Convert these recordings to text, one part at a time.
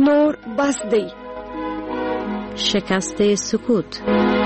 نور بس دی. شکست سکوت.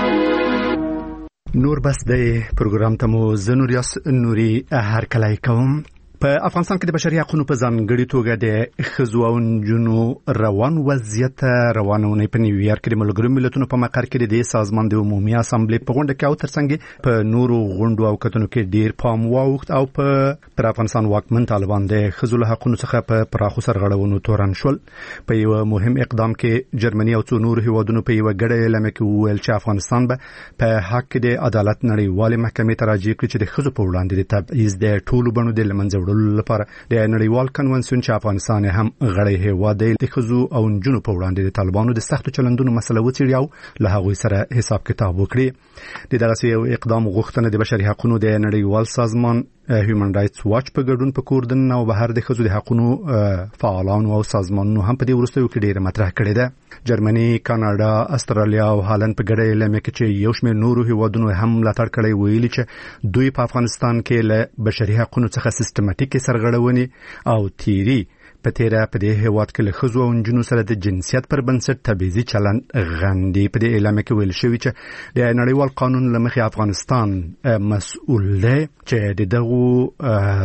نور بس دی پروګرام ته مو زنوریاس نوري هر کله کوم. په افغانستان کې د بشري حقوقو په ځانګړي توګه د ښځو او نجونو روان وضعیت روانونه په نیویارک کې د ملګرو ملتونو په مقر کې د سازمان د عمومي اسامبلې په غونډه کې او ترڅنګ په نورو غونډو او کتنو کې ډیر پام واوښت او په افغانستان واکمن طالبان د ښځو له حقوقو څخه په پراخو سرغړونو تورن شول. په یو مهم اقدام کې جرمني او څو نور هیوادونو په یو غړې اعلان کې وویل چې افغانستان به په حق د عدالت نړیوالې محکمې ته راجع کړي چې د ښځو په وړاندې د تبعیض د ټولو بڼو د لمنځه لپاره د نړیوال کنونسیون چې افغانستان هم غړی هیواد دی د ښځو او نجونو په وړاندې د طالبانو د سختو چلندونو مسله وڅېړي او له هغوی سره حساب کتاب وکړي. د دغه یو اقدام غوښتنه د بشري حقوقو د نړیوال سازمان هیومن رائټس واچ په ګډون په کوردن او بهر د ښځو د حقوقو فعالانو او سازمانونو هم په دې وروستیو کې ډیره مطرح کړې ده. جرمني، کاناډا، استرالیا او هالند په ګډه اعلان کې چې یو شمېر نورو هیوادونو هم ملاتړ کړی ویلي چې دوی په افغانستان کې له بشري حقوقو څخه سیستماتیک سرغړونې او تیری په تیره په دې هیواد کې له ښځو او نجونو سره د جنسیت پر بنسټ تبعیضي چلند غندي. په دې اعلان کې ویل شوی چې د نړیوال قانون له مخې افغانستان مسؤل دی چې دغه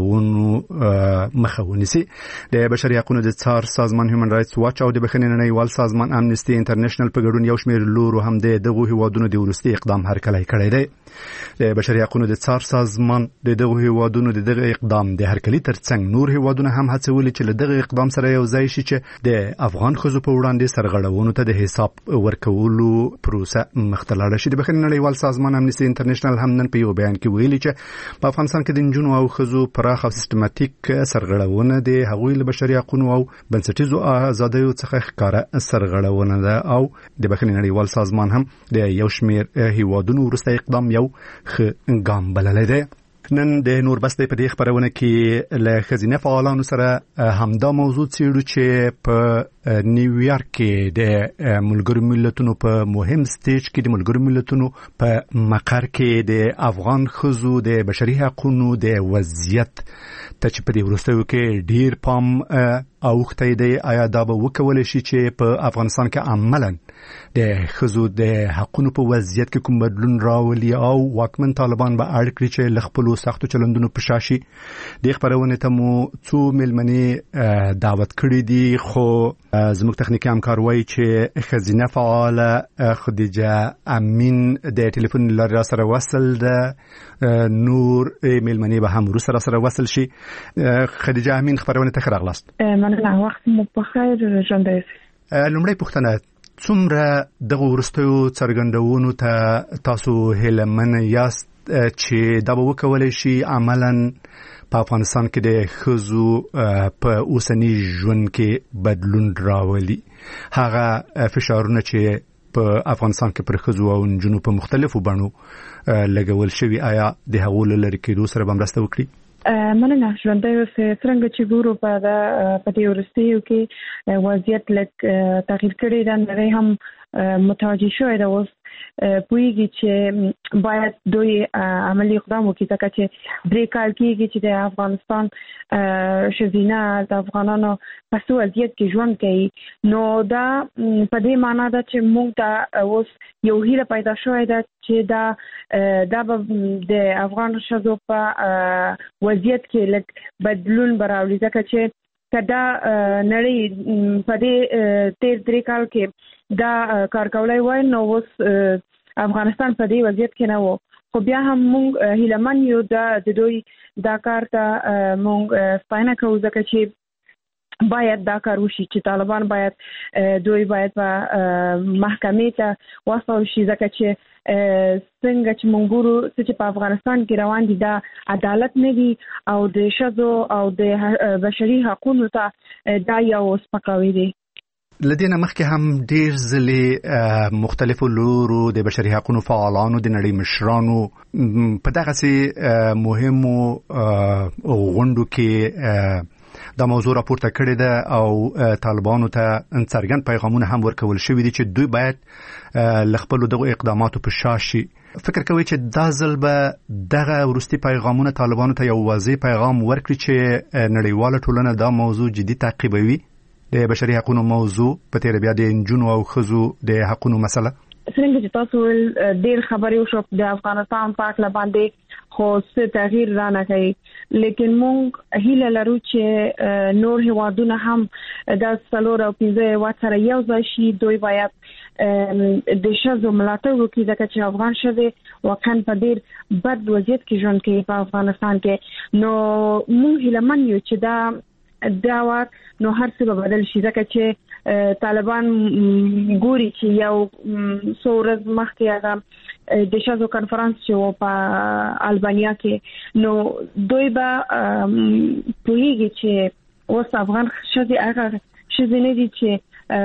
سرغړونو مخه ونیسي. د بشري حقوقو د څار سازمان هیومن رائټس واچ او د بخښنې نړیوال سازمان امنیستي انټرنیشنل په ګډون یو شمېر لورو هم دغه هیوادونو د وروستي اقدام هرکلی کړی دی. د بشري حقوقو د څار سازمان دغه هیوادونو دغه اقدام د هرکلی ترڅنګ نور هیوادونه هم هڅولي چې له دغه اقدام سره یو ځای شي چې د افغان ښځو په وړاندې سرغړونو ته د حساب ورکولو پروسه مخته لاړه شي. د بخښنې نړیوال سازمان امنیستي انټرنیشنل هم نن په یو بیان کې ویلي چې په افغانستان کې د نجونو او ښځو پراخ او سیستماتیک سرغړونه د هغوی له بشري حقوقو او بنسټیزو آزادیو څخه ښکاره سرغړونه ده او د بخښنې نړیوال سازمان هم د یو شمېر هیوادونو وروستی اقدام یو ښه ګام بللی دی. نن د نور بس په دې خبرونه کې له ښځینه فعالانو سره همدا موضوع څېړو چې په نیویارک کې د ملګرو ملتونو په مهم سټیج کې د ملګرو ملتونو په مقر کې د افغان ښځو د بشري حقوقو د وضعیت ته چې په دې وروستیو کې ډیر پام اوښتی دی. آیا دا به وکولی شي چې په افغانستان کې عملاً د ښځو د حقوقو په وضعیت کې کوم بدلون راولي او واکمن طالبان به اړ کړي چې له خپلو سختو چلندونو په شا شي؟ دې خپرونې ته مو څو مېلمنې دعوت کړي دي، خو زموږ تخنیکي همکار وایي چې ښځینه فعاله خدیجه امین د ټلیفون له لارې راسره وصل ده. نور مېلمنې به هم وروسته راسره وصل شي. خدیجه امین خپرونې ته ښه راغلاست. مننه، وخت مو په خیر ژوندی. لومړی پوښتنه، څومره دغه وروستیو څرګندونو ته تاسو هیلهمن یاست چې دا به وکولی شي عملاً په افغانستان کې د ښځو په اوسني ژوند کې بدلون راولي؟ هغه فشارونه چې په افغانستان کې پر ښځو او نجونو په مختلفو بڼو لګول شوي، آیا د هغو له لرې کېدو سره به مرسته وکړي؟ مننه. ژوندی اوسئ. څرنګه چې ګورو په دې وروستیو کې وضعیت لږ تغییر کړی دی، نړۍ هم متوجه شوې ده، اوس پوهیږي چې باید دوی عملی اقدام وکړي، ځکه چې 3 کال کېږي چې د افغانستان ښځینه د افغانانو په څه وضعیت کې ژوند کوي. نو دا په دې معنا ده چې موږ ته اوس یو هیله پیدا شوې ده چې دا به د افغان ښځو په وضعیت کې لږ بدلون براولي، ځکه چې کدا نړۍ په دې 3 کال کې دا کار کولای وای نو اوس افغانستان په دې وضعیت کې نه وو. خو بیا هم موږ هیلهمن یو د دوی دا کار ته موږ ستاینه کوو، ځکه چې باید دا کار وشي چې طالبان دوی باید په محکمې ته واستول شي، ځکه چې څنګه چې موږ ګورو چې په افغانستان کې روان دي دا عدالت نه دی او د ښځو او د بشري حقوقو ته دا یو سپکاوی دی. لدينا مخکې هم ډیر ځلې مختلفو لورو د بشري حقوقو فعالانو د نړۍ مشرانو په دغه مهمو غونډو کې دا موضوع راپورته کړې ده او طالبانو ته څرګند پیغامونه هم ورکول شوي دي چې دوی باید له خپلو دغو اقداماتو په شا شي. فکر کوي چې دا ځل به دغه وروستي پیغامونه طالبانو ته یو واضح پیغام ورکړي چې نړیواله ټولنه دا موضوع جدي تعقیبوي؟ د بشري حقوقو موضوع په تیر بیا د جنونو او خزو د حقوقو مسله څنګه چې تاسو ډېر خبرې وشو د افغانستان په اړه باندې خو څه تغییر را نه کوي لیکن موږ هیله لرو چې نور هیوادونه هم د څلور او پنځه واتره یو ځای شي دوی باید د شذو ملاتړ وکړي ځکه چې افغان شذې واقعا په ډېر بد وضعیت کې ژوند کوي په افغانستان کې نو موږ هیله من یو چې دا وخت نو هر څه به بدل شي ځکه چې طالبان ګوري چې یو سورز مخکې هغه د شذو کانفرنس چې په البانیا کې نو دوی به پوهیږي چې اوس افغان شذې هغه شذې نه دي چې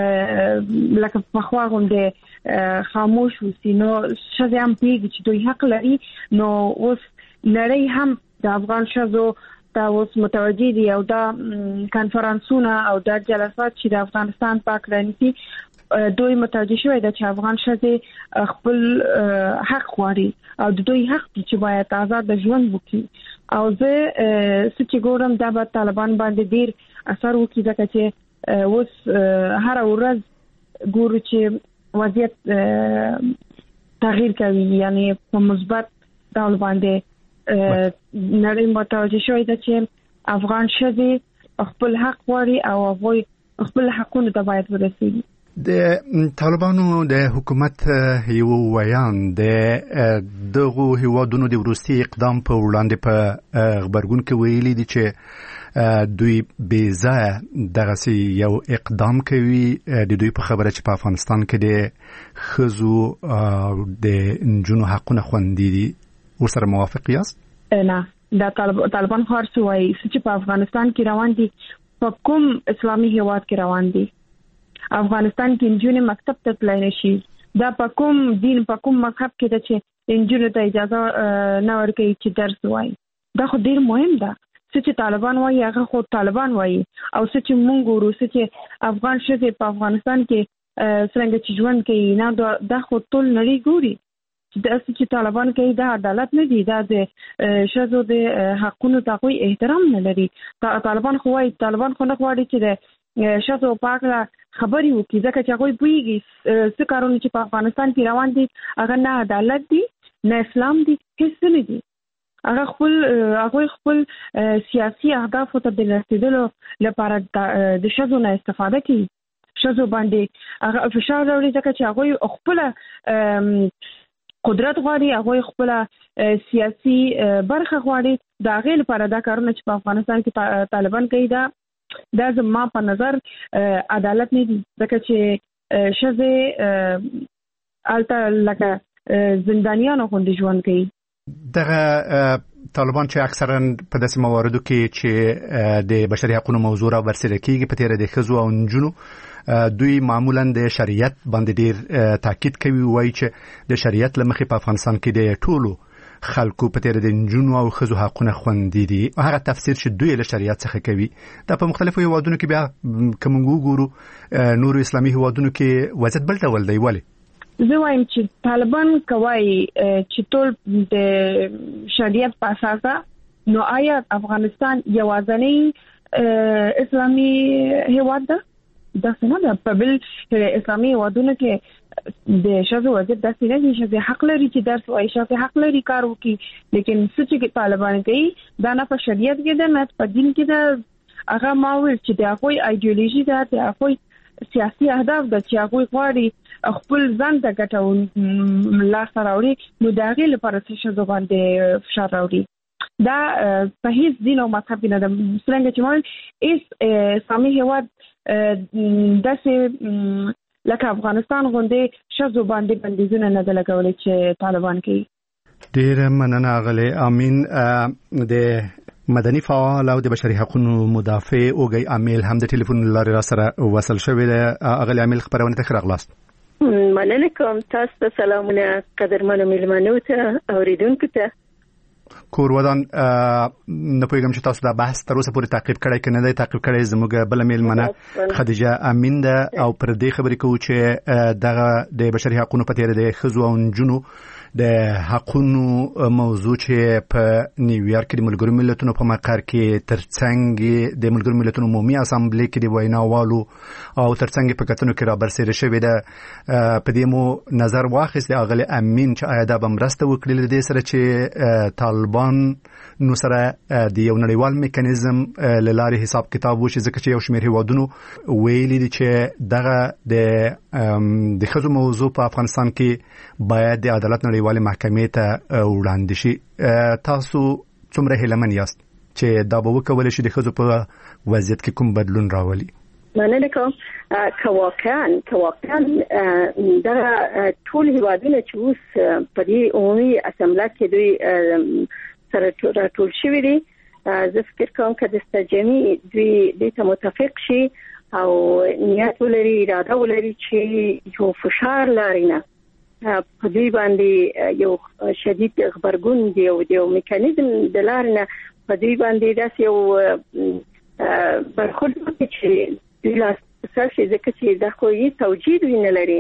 لکه په خوا غونډه خاموش وسی نو شذې هم پیږي چې دوی حق لري نو اوس لري هم د افغان شذو دا اوس متوجي دي او دا کانفرنسونه او دا جلسات چې د افغانستان په اړه نشي دوی متوجي شوی د چې افغان شذې خپل حق غواړي او د دوی حق چې باید آزاد ژوند وکړي او زه چې ګورم دا به طالبان باندې ډیر اثر وکړي ځکه چې اوس هر ورځ ګورو چې وضعیت تغییر کوي یعنی په مثبت ډول باندې نړۍ متوجه شوې ده چې افغان شذې خپل حق غواړي او هغوی خپل حقونه ته باید ورسیږي د طالبانو د حکومت یو ویان د دغه هیوادونو د وروستي اقدام په وړاندې په خبرګون کې ویلي دي چې دوی بې ځایه دغه یو اقدام کوي د دوی په خبره چې په افغانستان کې د خزو او د نجونو حقونه خوندي دي ورسره موافق یاست؟ نه دا طالبان خارڅ وایي چې په افغانستان کې روان دي په کوم اسلامي هیواد کې روان دي افغانستان کې نجونې مکتب ته تللی نشي دا په کوم دین په کوم مذهب کې ده چې نجونو ته اجازه نه ورکوي چې درس وایي دا خو ډیر مهم ده چې طالبان وایي هغه خو طالبان وایي او چې موږ ګورو چې افغان شذې په افغانستان کې څنګه چې ژوند کوي نه دا خو ټول نړۍ ګوري چې طالبان کوي دا عدالت نه دی دا د شذو د حقونو ته کوئی احترام نه لري طالبان خو وايي طالبان خو نه غواړي چې د شذو په اړه خبري وکړي ځکه چې هغه پوهیږي څه کارونه چې په افغانستان کې روان دي هغه نه عدالت دي نه اسلام دي هیڅ نه دي هغه خپل سیاسي اهداف ته د رسیدلو لپاره د شذو نه استفاده کوي شذو باندې هغه فشار راوړي ځکه چې هغه خپل قدرت غواړي هغه خپل سیاسي برخه غواړي دا غیر لپاره دا کارونه چې په افغانستان کې طالبان کوي دا زما په نظر عدالت نه دي ځکه چې شذې الته لکه زندانیانو غوندې ژوند کوي دغه طالبان چې اکثرا په داسې مواردو کې چې د بشري حقوقو موضوع را برسېره کیږي په تیر د خزو او نجونو دوی معمولا د شریعت باندې ډیر تاکید کوي وایي چې د شریعت لمخې په افغانستان کې د ټولو خلکو په تیر د نجونو او خزو حقونه خوندي دي هغه تفسیر چې دوی له شریعت څخه کوي دا په مختلفو هیوادونو کې بیا کوم ګورو نور اسلامي هیوادونو کې وضعیت بل ډول دی ولی زه وایم چې طالبان کوي چې ټول د شریعت په اساس نو آیا افغانستان یوازینی اسلامي هیواد ده دا څنګه ده په بل اسلامي هیوادونو کې د شذو وضعیت داسې نه دي چې حق لري چې درس وایي چې حق لري کار وکړي لیکن څه چې طالبان کوي دا نه په شریعت کې ده نه په دین کې ده هغه ماویل چې د هغوی ایډیولوژي ده د هغوی سیاسي اهداف ده چې هغوی غواړي خپل ځان ته ګټه لاسته راوړي نو د هغې لپاره څه شذو باندې فشار راوړي دا په هیڅ دین او مذهب نه ده څنګه چې مال اسلامي هیواد داسې لکه افغانستان غوندې شذو باندې بندیزونه نه ده لګولې چې طالبان کوي ډېره مننه غلې امین د مدني فعال او د بشري حقوقو مدافع اوګي امیل هم د ټلیفون لارې را سره وصل شوی دی غلې امیل خبرونه ته راغلاست مننه کوم تاسو ته سلامونه قدرمنو ملمنو ته اوریدونکو ته کورودان نه پوهیږم چې تاسو دا بحث تر اوسه پورې تعقیب کړی کنه دی تعقیب کړی زموږ بل میلمنه خدیجه امین ده او پر دې خبرې کوو چې دغه د بشري حقوقو په تیر د خزو او نجونو د حقونو موضوع چې په نیویارک کې د ملګرو ملتونو په مقر کې ترڅنګ د ملګرو ملتونو عمومي اسامبلې کې د ویناوالو او ترڅنګ په کتنو کې را برسېره شوې ده. په دې مو نظر واخیست اغلی امین چې آیا دا به مرسته وکړي له دې سره چې طالبان نو سره د یو نړیوال میکانیزم له لارې حساب کتاب وشي، ځکه چې یو شمېر هیوادونو ویلي دي چې دغه د ښځو موضوع په افغانستان کې باید د عدالت نړیوالې محکمې ته وړاندې شي. تاسو څومره هیلمن یاست چې دا به وکولی شي د ښځو په وضعیت کې کوم بدلون راولي؟ مننه کوم. که واقعا دغه ټول هیوادونه چې اوس په دې عمومي اسامبله کې دوی سره راټول شوي دي، زه فکر کوم که د استجامي دوی دې ته متفق شي او نیت ولري، اراده ولري چې یو فشار لري نه په دوی باندې یو شدید خبرګون دی او د یو میکانیزم د لارې نه په دوی باندې داسې یو برخورد وکړي چې دوی لاس سر شي، ځکه چې دا خو یې توجید وینه لري.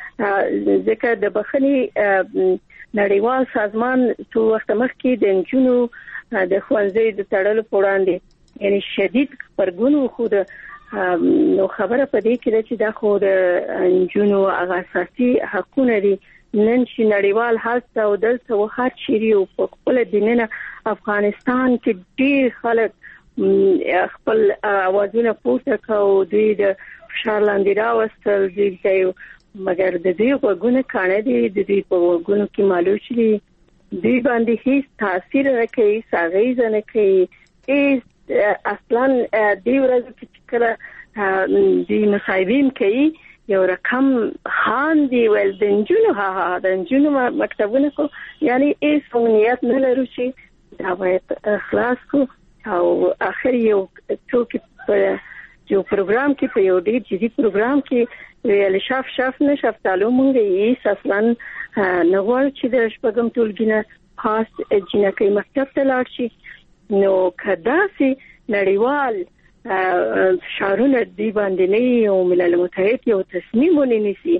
ځکه د بخښنې نړیوال سازمان څو وخت مخکې د نجونو د ښوونځي د تړلو په وړاندې یعنی شدید خبرګون خو نو خبره په دې کې ده چې دا خو د نجونو هغه اساسي حقونه دي. نن چې نړیوال هڅه او دلته وخت شری او په خپل دینه افغانستان کې ډیر خلک خپل اوازونه پورته کوي، دوی د فشار لاندې راوستل دي، مګر د دې وګونه کانه دي، د دې په وګونو کې معلوم شي دوی باندې هیڅ تاثیر نه کوي، ساغیز نه کوي. اصلا دی ورځ چې کله دی مصاحبین کوي یو رقم خان دی ول د نجونو مکتبونه کو، یعنی هیڅ امنیت نه لري چې دا باید خلاص کو او اخر یو څوک په جو پروګرام کې په یو ډیر جدي پروګرام کې ویل شاف نه شفتالو مونږ یې اصلا نغوړ چې د شپږم ټولګي خاص جنکې مکتب ته لاړ شي. نو کداسي نړیوال شارونه دی باندې نه او ملل متحد یو تصمیم ونیسي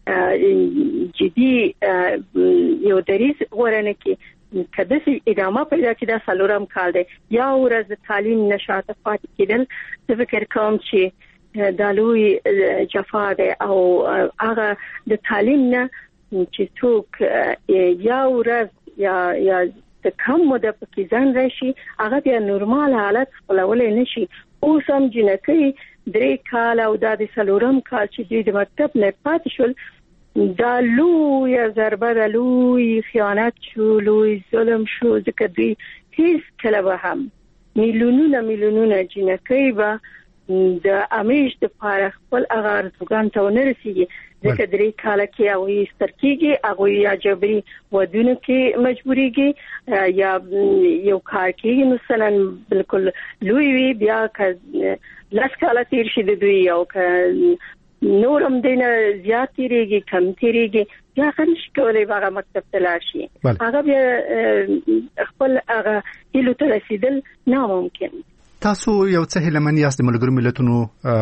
جدي یو دریس ورنه کې کداسي ادامه پیدا کړي. دا څلورم کال دی، یا ورځ تعلیم نشاته پاتې کېدل. زه فکر کوم چې دا لوی جفا ده او هغه د تعلیم نه چې څوک یا ورځ یا د کم مده پکې ځان راشي هغه بیا نورمال حالت خپلولای نشي. اوس هم جنکې 3 کال او د څلورم کال چې دوی د مکتب نه پاتې شول، دا لوی ضربه ده، لوی خیانت شو، لوی ظلم شو، ځکه دوی هیڅ کله به هم میلیونونه جنکې به د امیش د پاره خپل اغار ځوګان ته ونرسيږي، ځکه 3 کال کې او یې سترکیږي هغه یا جبري ودونه کې مجبوريږي یا یو کار کې مثلا بالکل لوی وی بیا که لاس کال تیر شي د دوی او که نورم دینه زیات تیریږي کم تیریږي یا خنش کولای هغه مکتب ته لاړ شي، هغه بیا خپل هغه هیلو ته رسیدل ناممکن. تاسو یو څه هیلمن یاست د ملګرو ملتونو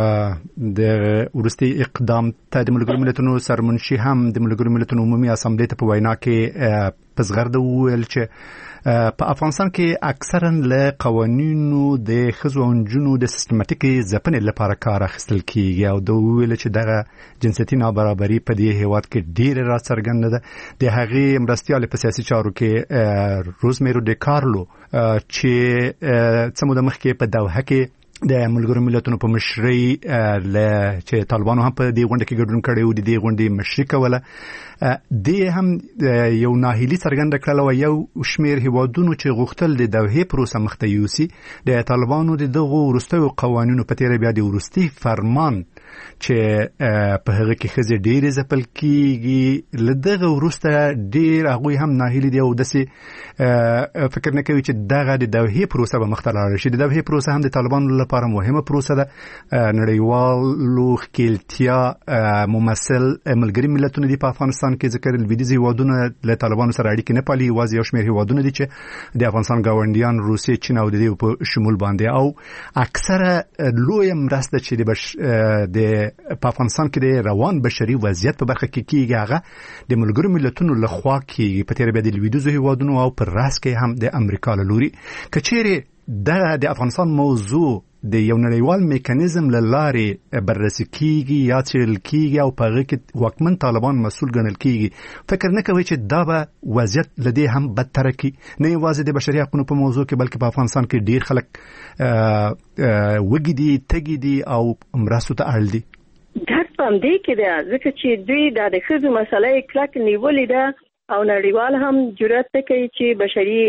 د ورستي اقدام ته د ملګرو ملتونو سرمنشي هم د ملګرو ملتونو عمومي اسامبلې ته په وینا کې پزغرد ویل چې په افغانستان کې اکثرا له قوانینو د ښځو او نجونو د سیستماتیکي ځپنې لپاره کار اخیستل کیږي او د ویل چې دغه جنسيتي نابرابري په دې هیواد کې ډېر راڅرګنده ده. د هغې مرستیال په سیاسي چارو کې روزمیرو ډي کارلو چې څه موده مخکې په دوحه کې د ملګرو ملتونو په مشرۍ چې طالبانو هم په دې غونډه کې ګډون کړی و، د دې غونډې مشري کوله، دې هم یو ناهیلي څرګنده کړله او یو شمېر هیوادونو چې غوښتل د دوحې پروسه مخته یوسي د طالبانو د دغو وروستیو قوانینو په تېره بیا د وروستي فرمان چې په هغه کې ښځې ډېرې ځپل کېږي، له دغه وروسته ډېر هغوی هم ناهیلي دي او داسې فکر نه کوي چې دغه د دوحې پروسه به مخته لاړه شي. د دوحې پروسه هم د طالبانو لپاره مهمه پروسه ده. نړیوالو ښکېلتیا ممثل ملګري ملتونه دي په افغانستان کې، ذکر لویدیځ هیوادونه له طالبانو سره اړیکې نه پالي، یوازې یو شمېر هیوادونه دي چې د افغانستان ګاونډیان روسیې، چین او د دې په شمول باندې، او اکثره لوی مرسته چې د په افغانستان کې د روان بشري وضعیت په برخه کې کیږي هغه د ملګرو ملتونو لخوا کیږي، په تیر بیا د لویدیځ هیوادونو او پر راس کې هم د امریکا له لوري. کچېرې د افغانستان موضوع د یو نړیوال میکانیزم له لارې بررسي کیږي یا څېړل کیږي او په هغه کې واکمن طالبان مسؤل ګڼل کیږي، فکر نه کوي چې دا به وضعیت له دې هم بدتر کړي؟ نه یوازې د بشري حقوقو په موضوع کې بلکې په افغانستان کې ډیر خلک وګړي دي، تګي دي او مرستو ته اړ دي. دا هم دی کې دا ځکه چې دوی د ښځو مسله کلک نیولې ده او نړیوال هم جرأت کوي چې بشري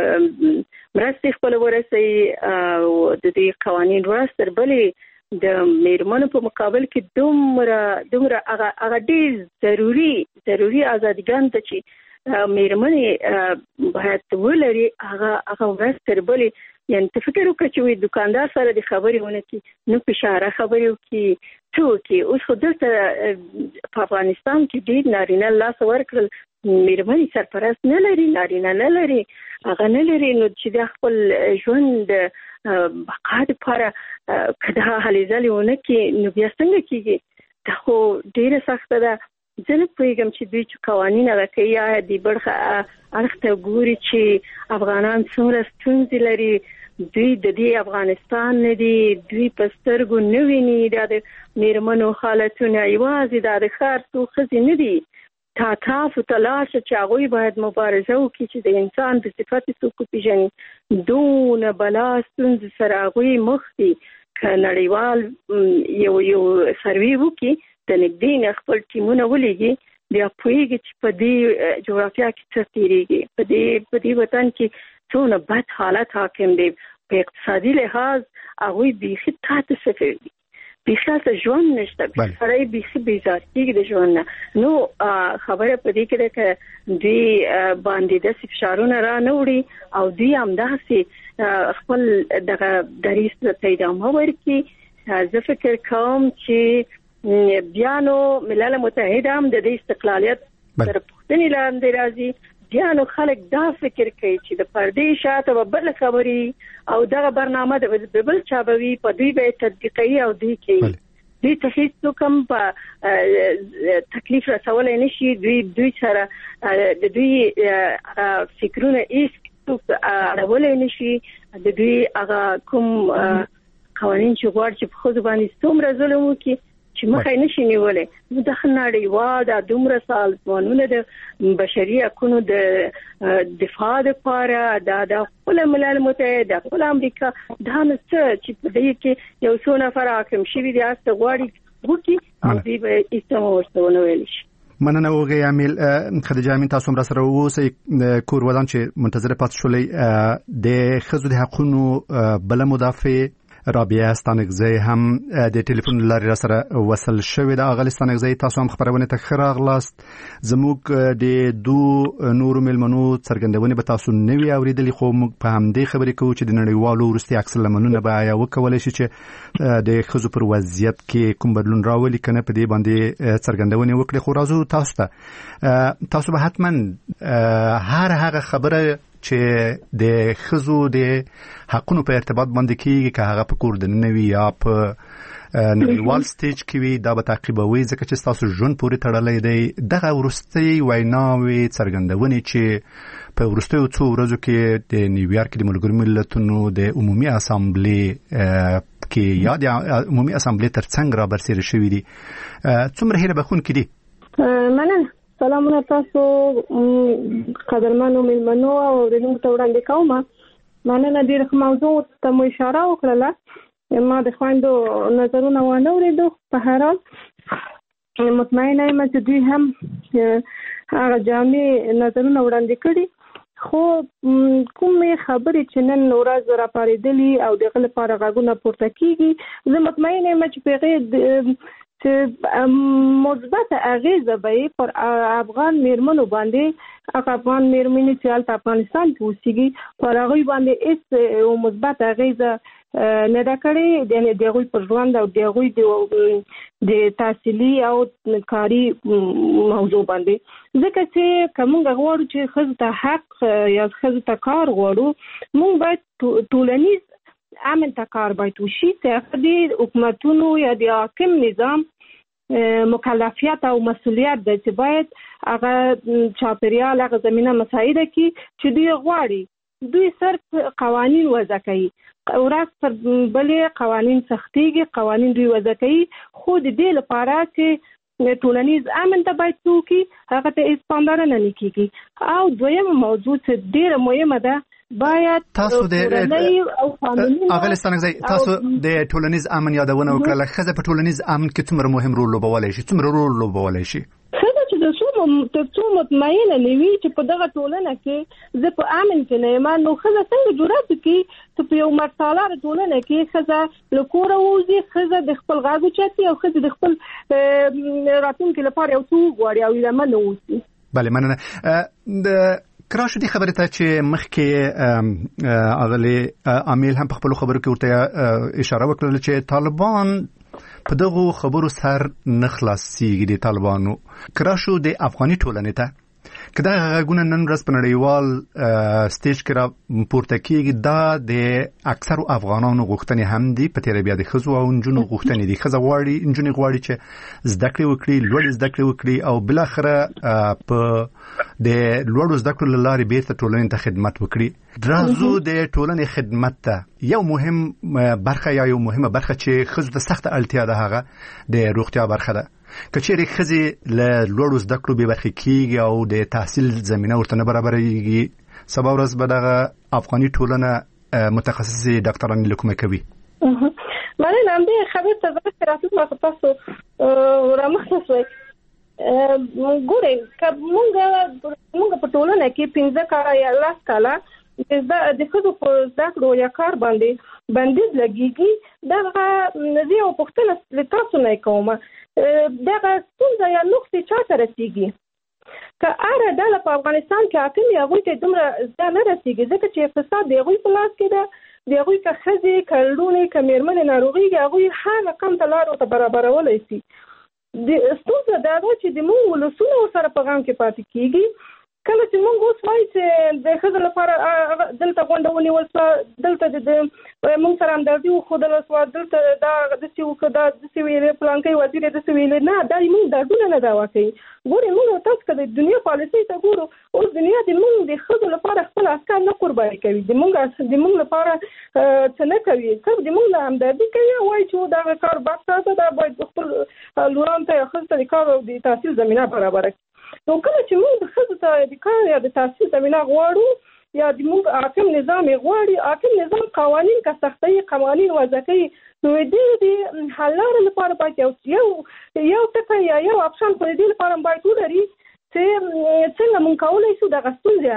مرستې خپل ورسي او د دې قوانين ورسره بلې د میرمنو په مقابل کې دومره هغه ډیر ضروري ازادګان ته چې میرمنې باید ولري هغه ورسره بلې. یعنی ته فکر وکړه چې دکاندار سره د خبرې ونه کی نو اشاره خبرې وکي څوک اوس خو دلته په افغانستان کې ډیر نارینه لاس ورکړل، میرمنې سرپرست نه لري، نارینه نه لري، هغه نه لري، نو چې د خپل ژوند بقا لپاره کدا هلې ځلې ونه کی نو بیا څنګه کیږي؟ دا خو ډیره سخته ده. زه نه پوهېږم چې دوی چې قوانین هغه کوي یا د برخه اړخ ته ګوري چې افغانان څومره ستونزې لري. دوی د دې افغانستان نه دي، دوی په سترګو نه ویني دا د میرمنو حالتونه، یوازې دا د ښار څو ښځې نه دي، تاسو ته لاړ چې هغوی باید مبارزه وکړي چې د انسان په صفت څوک وپېژني. دونه بلا ستونزې سره هغوی مخ دي. که نړیوال یو سروې وکړي د نږدې نه خپل ټیمونه ولېږي، بیا پوهېږي چې په دې جغرافیا کې څه تېرېږي، په دې وطن کې څونه بد حالت حاکم دی. په اقتصادي لحاظ هغوی بیخي تحت صفر دي، بیخي ژوند نشته، سړی بیخي بیزار کېږي د ژوند نه. نو خبره په دې کې ده که دوی باندې داسې فشارونه را نه وړي او دوی همداسې خپل دغه دریځ ته ادامه ورکړي. زه فکر کوم چې بیا نو ملل متحده هم د دې استقلالیت تر پوښتنې لاندې راځي. بیا نو خلک دا فکر کوي چې د پردې شاته به بل خبري او دغه برنامه د بل چا به وي، په دوی به تطبیقي او دوی کوي. دوی ته هیڅ کوم په تکلیف رسولای نشي. دوی سره د دوی فکرونه هیڅ اړولای نشي. د دوی هغه کوم قوانین چې غواړي چې په خود باندې څومره ظلم وکړي چې مخه نشي نیولې. نو د نړیوال د دومره سازمانونو د بشري حقوقو د دفاع لپاره د خپل ملل متحد، د خپل امریکا دا نه چې په دې کې یو څو نفر حاکم شوي دي است غواړي وکړي او دوی به استعمال ورسونه ویل شي. مننه وګي عامل خدیجه امین، تاسو هم سره اوسئ. کور ودان چې منتظر پات شولې د خزو د حقوقو بل مدافع رابعه ستانکزی هم د ټلیفون لارې را سره وصل شوې ده. اغلی ستانکزی، تاسو هم خبرونه ته ښه راغلاست. زموږ د نورو مېلمنو څرګندونې به تاسو نه وي اورېدلې، خو موږ په همدې خبرې کوو چې د نړیوالو وروستي عکس العملونه به یا وکولی شي چې د ښځو پر وضعیت کې کوم بدلون راولي که نه، په دې باندې څرګندونې وکړي. خو راځو تاسو به حتما هر هغه خبره چې د ښځو د حقونو په ارتباط باندې کېږي، که هغه په کور دننه وي یا په نړیوال سټیج کې وي، دا به تعقیبوي ځکه چې ستاسو ژوند پورې تړلی دی. دغه وروستۍ ویناوې څرګندونې چې په وروستیو څو ورځو کې د نیویارک د ملګرو ملتونو د عمومي اسامبلې کې یا د عمومي اسامبلې ترڅنګ را برسېره شوي دي، څومره هیله بخونکي دي؟ مننه. سلامونه تاسو قدرمنو مېلمنو او اوریدونکو ته وړاندې کوم. مننه. ډېر ښه موضوع ته مو اشاره وکړله. ما د خویندو نظرونه وانه اورېدو. په هر حال مطمئنه یم چې دوی هم هغه جامع نظرونه وړاندې کړي، خو کومې خبرې چې نن ورځ راپارېدلي او دغه لپاره غږونه پورته کېږي، زه مطمئنه یم چې په هغې چې مثبت اغیزه به پر افغان میرمنو باندې، افغان میرمنې چې هلته افغانستان کې اوسېږي، پر هغوی باندې هېڅ مثبت اغیزه نه دا کړی یعنی دغه پر ژوند او دغه د تحصیلي او کاری موضوع باندې ځکه چې کومه غواړو چې خزه ته حق یا خزه ته کار غواړو موږ باید ټولنیز امن ته کار باید وشي چې د حکومتونو یا د حاکم نظام مکلفیت او مسؤلیت د چې باید هغه چاپیریال هغه زمينه مساعده کی چې دوی غواړي دوی صرف قوانين وضع کوي ورځ پر بلې قوانين سختيږي قوانين دوی وضع کوي خو د دې لپاره چې ټولنیز امن ته باید توکي هغه ته اسپاندارنه نه کیږي او دویمه موضوع چې ډیره مهمه ده باید تاسو د اغلستانګزي تاسو د ټولنیز امن یادونه وکړه خزه په ټولنیز امن کې څومره مهم رول لوبولای شي خزه چې د څو مطمئنه نوي چې په دغه ټولنه کې زه په امن کې نه یم نو خزه څنګه جوړه کوي چې په یو مرسالار ټولنه کې خزه لکوره وځي خزه د خپل غاغو چاتي او خزه د خپل راتلونکي لپاره یو څو غواړي او لمن وځي بله مننه د کراشو دي خبره ته چې مخکې اغلی عامل هم په خپل خبرو کې ورته اشاره وکړه چې طالبان په دغه خبرو سر نخلاصيږي د طالبانو کراشو د افغاني ټولنې ته کدا غوونه نن ورځ په نړیوال سټیج کې را پورته کیږي دا د اکثر افغانانو غوښتنې هم دي په تیر بیا د خزو او نجونو غوښتنې دي خزه غواړي نجونې غواړي چې زده کړې وکړي لوړ زده کړې وکړي او بل اخره په د لوړ زده کړو لارې بیرته ټولنې ته خدمت وکړي درازو د ټولنې خدمت ته یو مهم برخه یا یو مهمه برخه چې خزو ته سخت اړتیا ده هغه د روغتیا برخه ده کچېری خزي له لوړو زده کړو به برخه کیږي او د تحصیل زمينه ورته نه برابرېږي سبا ورځ به دغه افغاني ټولنه متخصصي ډاکټران لیکوم کوي مله نام دې خبر ته راتلو ما تاسو رامخصوي ګورې موږ په ټولنه کې 15 کاله یا 10 کاله د خزو په زده کړو یا کار باندې بندیز لګیږي دغه نزي او پختنه تاسو نه کومه دغه څنګه یا نقطې چا رسیږي که اره ډله په افغانستان کې حاکم یا غوي ته دومره ځان نه رسیږي ځکه چې اقتصاد دی غوي په لاس کې ده دی غوي که خزي کلونه کمرمن ناروغي غوي هر رقم ته لارو ته برابرولای شي د ستونزه دا ده چې د موږ ولسونو سره په غام کې پاتې کیږي کله چې موږ اوس وایي چې د خزل لپاره دلته غونډونی ولسه دلته د موږ سره همدردي وخدل سو دلته دا د سیو کدا د سیویل پلانکي وزیر د سیویل نه دا موږ دردونه نه دا واکي ګورې موږ تاسو کله د دنیا پالیسي ته ګورو اوس دنیا د موږ د خزل لپاره خپل عسكر نه قرباني کوي د موږ لپاره څه نه کوي څه د موږ همدردي کوي وایي چې دا کار باسه دا باید خپل لوران ته خزل کار او د تحصیل زمينه برابر نو کله چې موږ د خزو ته د کار یا د تحصیل زمينه غواړو یا د موږ حاکم نظام غواړي حاکم نظام قوانين کا سختي قوانين وضع کوي نو د حل لپاره باید یو ټکی یا یو اپشن په دې لپاره باید ولري چې څنګه موږ کولای شو د غستون